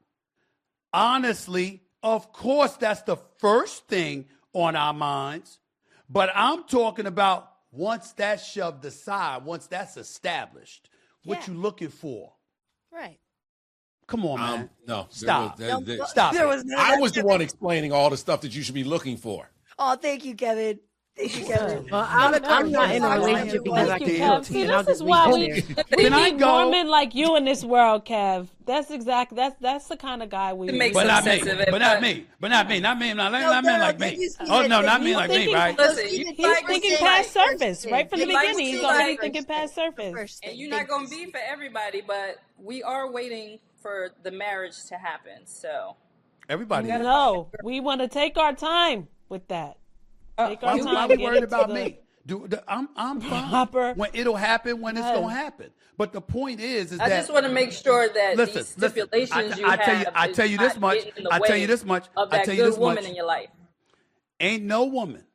Honestly, of course, that's the first thing on our minds. But I'm talking about once that's shoved aside, once that's established, what Yeah. you looking for? Right. Come on, man. Um, no, Stop. there was- there- there- Stop There it. was no, I was the one explaining all the stuff that you should be looking for. Oh, thank you, Kevin. Thank you, Kevin. Well, I'm, I'm not in a Thank you, relationship because I Thank you, can't Kev. cook, See, and I'll this is just why leave we, it there. we Can I need go? more men like you in this world, Kev. That's exactly that's that's the kind of guy we It need. makes But not me. obsessive, But not but- me. But not me. Not me. Not, not, No, not men no, like thank me. you, Steve. Oh no, not He's me like me, thinking- right? Listen, He's you thinking He's like thinking to past see, like, surface. Right from the He likes beginning, he's to, already like- thinking past surface. First and thing. you're not Thank going you, to be Steve. for everybody, but we are waiting for the marriage to happen. So Everybody. is. No, we want to take our time with that. Take our Why, time. why we get worried it to about the- me? Do, the, I'm I'm fine. Proper- When it'll happen when it's Yes. gonna happen. But the point is, is I that just want to make sure that listen, these listen. stipulations I, you I have tell you, I is tell you this not much. getting in the I tell you way this much. of I that tell you good this woman much. in your life. Ain't no woman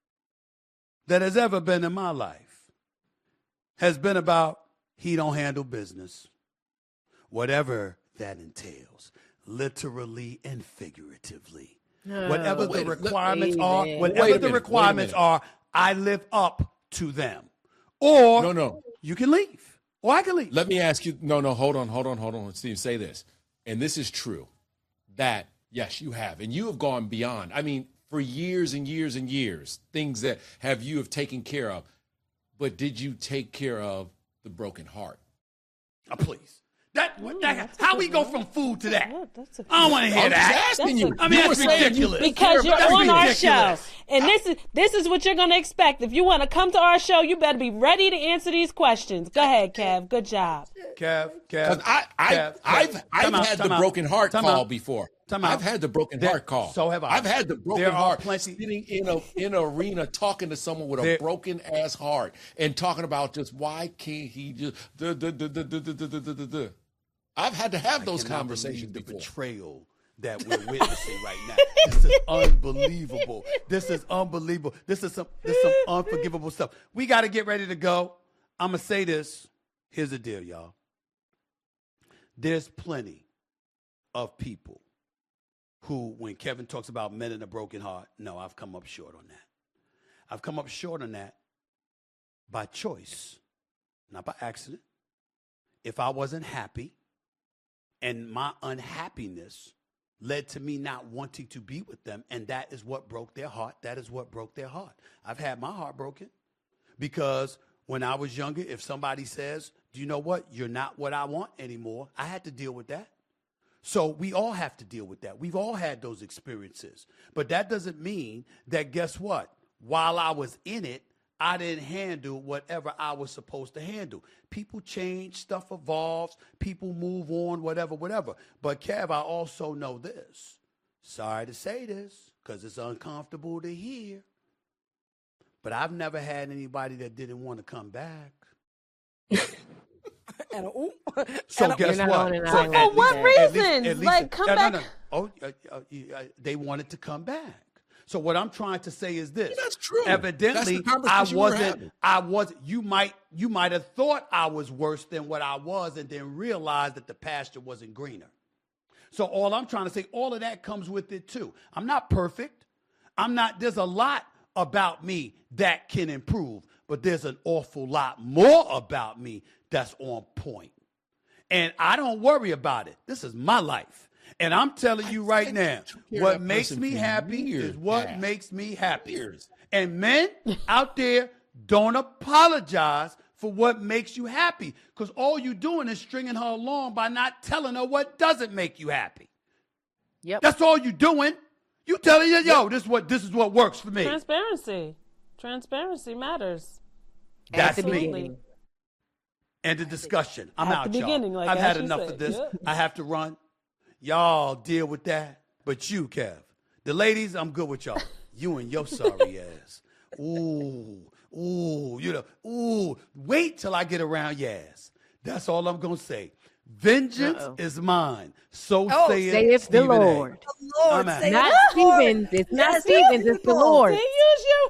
that has ever been in my life has been about he don't handle business, whatever that entails, literally and figuratively. Whatever wait, the let- requirements wait a are, minute. whatever Wait a the minute, wait a requirements minute. are, I live up to them. Or No, no. you can leave, or I can leave. Let me ask you. No, no, hold on, hold on, hold on. Steve, say this. And this is true that, yes, you have. And you have gone beyond. I mean, for years and years and years, things that have you have taken care of. But did you take care of the broken heart? Uh, please. That, that how we go from food to that? Yeah, that's a- I don't want to hear I'm just that. asking you. That's a- I mean, You that's were saying you ridiculous. take Because care you're of That's on our ridiculous. show, and this is this is what you're gonna expect. If you want to come to our show, you better be ready to answer these questions. Go ahead, Kev. Good job. Kev, Kev. Because I, I, Kev, Kev. I've, Time I've out, had time the out. broken heart Time call out. before. Time out. I've had the broken There- heart call. so have I. I've had the broken There are heart plenty- sitting in a in an arena talking to someone with a There- broken ass heart and talking about just why can't he just duh, duh, duh, duh, duh, duh, duh, duh, duh, duh. I've had to have I those cannot conversations believe the before. betrayal that we're witnessing right now. This is unbelievable. This is unbelievable. This is some this is some unforgivable stuff. We got to get ready to go. I'm gonna say this. Here's the deal, y'all. There's plenty of people who, when Kevin talks about men in a broken heart, no, I've come up short on that. I've come up short on that by choice, not by accident. If I wasn't happy and my unhappiness led to me not wanting to be with them, and that is what broke their heart, that is what broke their heart. I've had my heart broken because when I was younger, if somebody says, do you know what, you're not what I want anymore, I had to deal with that. So we all have to deal with that. We've all had those experiences. But that doesn't mean that, guess what? While I was in it, I didn't handle whatever I was supposed to handle. People change, stuff evolves, people move on, whatever, whatever. But Kev, I also know this. Sorry to say this, because it's uncomfortable to hear. But I've never had anybody that didn't want to come back. And, ooh, So and, guess You're not what? on an So island at with what least- that. at least- reasons? at least- Like, come no, no, back. no. Oh, uh, uh, uh, they wanted to come back. So what I'm trying to say is this. That's true. Evidently, That's the I conversation we're wasn't. having. I wasn't. You might. You might have thought I was worse than what I was, and then realized that the pasture wasn't greener. So all I'm trying to say, all of that comes with it too. I'm not perfect. I'm not. There's a lot about me that can improve, but there's an awful lot more about me that's on point. And I don't worry about it. This is my life. And I'm telling you right think now, you took care of what that makes person me for happy years is what past. makes me happy. Years. And men out there, don't apologize for what makes you happy, because all you're doing is stringing her along by not telling her what doesn't make you happy. Yep. That's all you're doing. You telling her, yo, this is what this is what works for me. Transparency. Transparency matters. That's At the me. beginning. And the discussion. I'm At out, the y'all. beginning, like I've had Ashley enough said. of this. Yep. I have to run. Y'all deal with that. But you, Kev. The ladies, I'm good with y'all. You and your sorry ass. Ooh, ooh, you know, ooh. Wait till I get around your ass. That's all I'm going to say. Vengeance Uh-oh. is mine. So Oh, saith saith the Stephen A. Lord. Lord, I'm out. say Not it. Stevens. It's not Yes, Stevens. It's the people. Lord. They use you.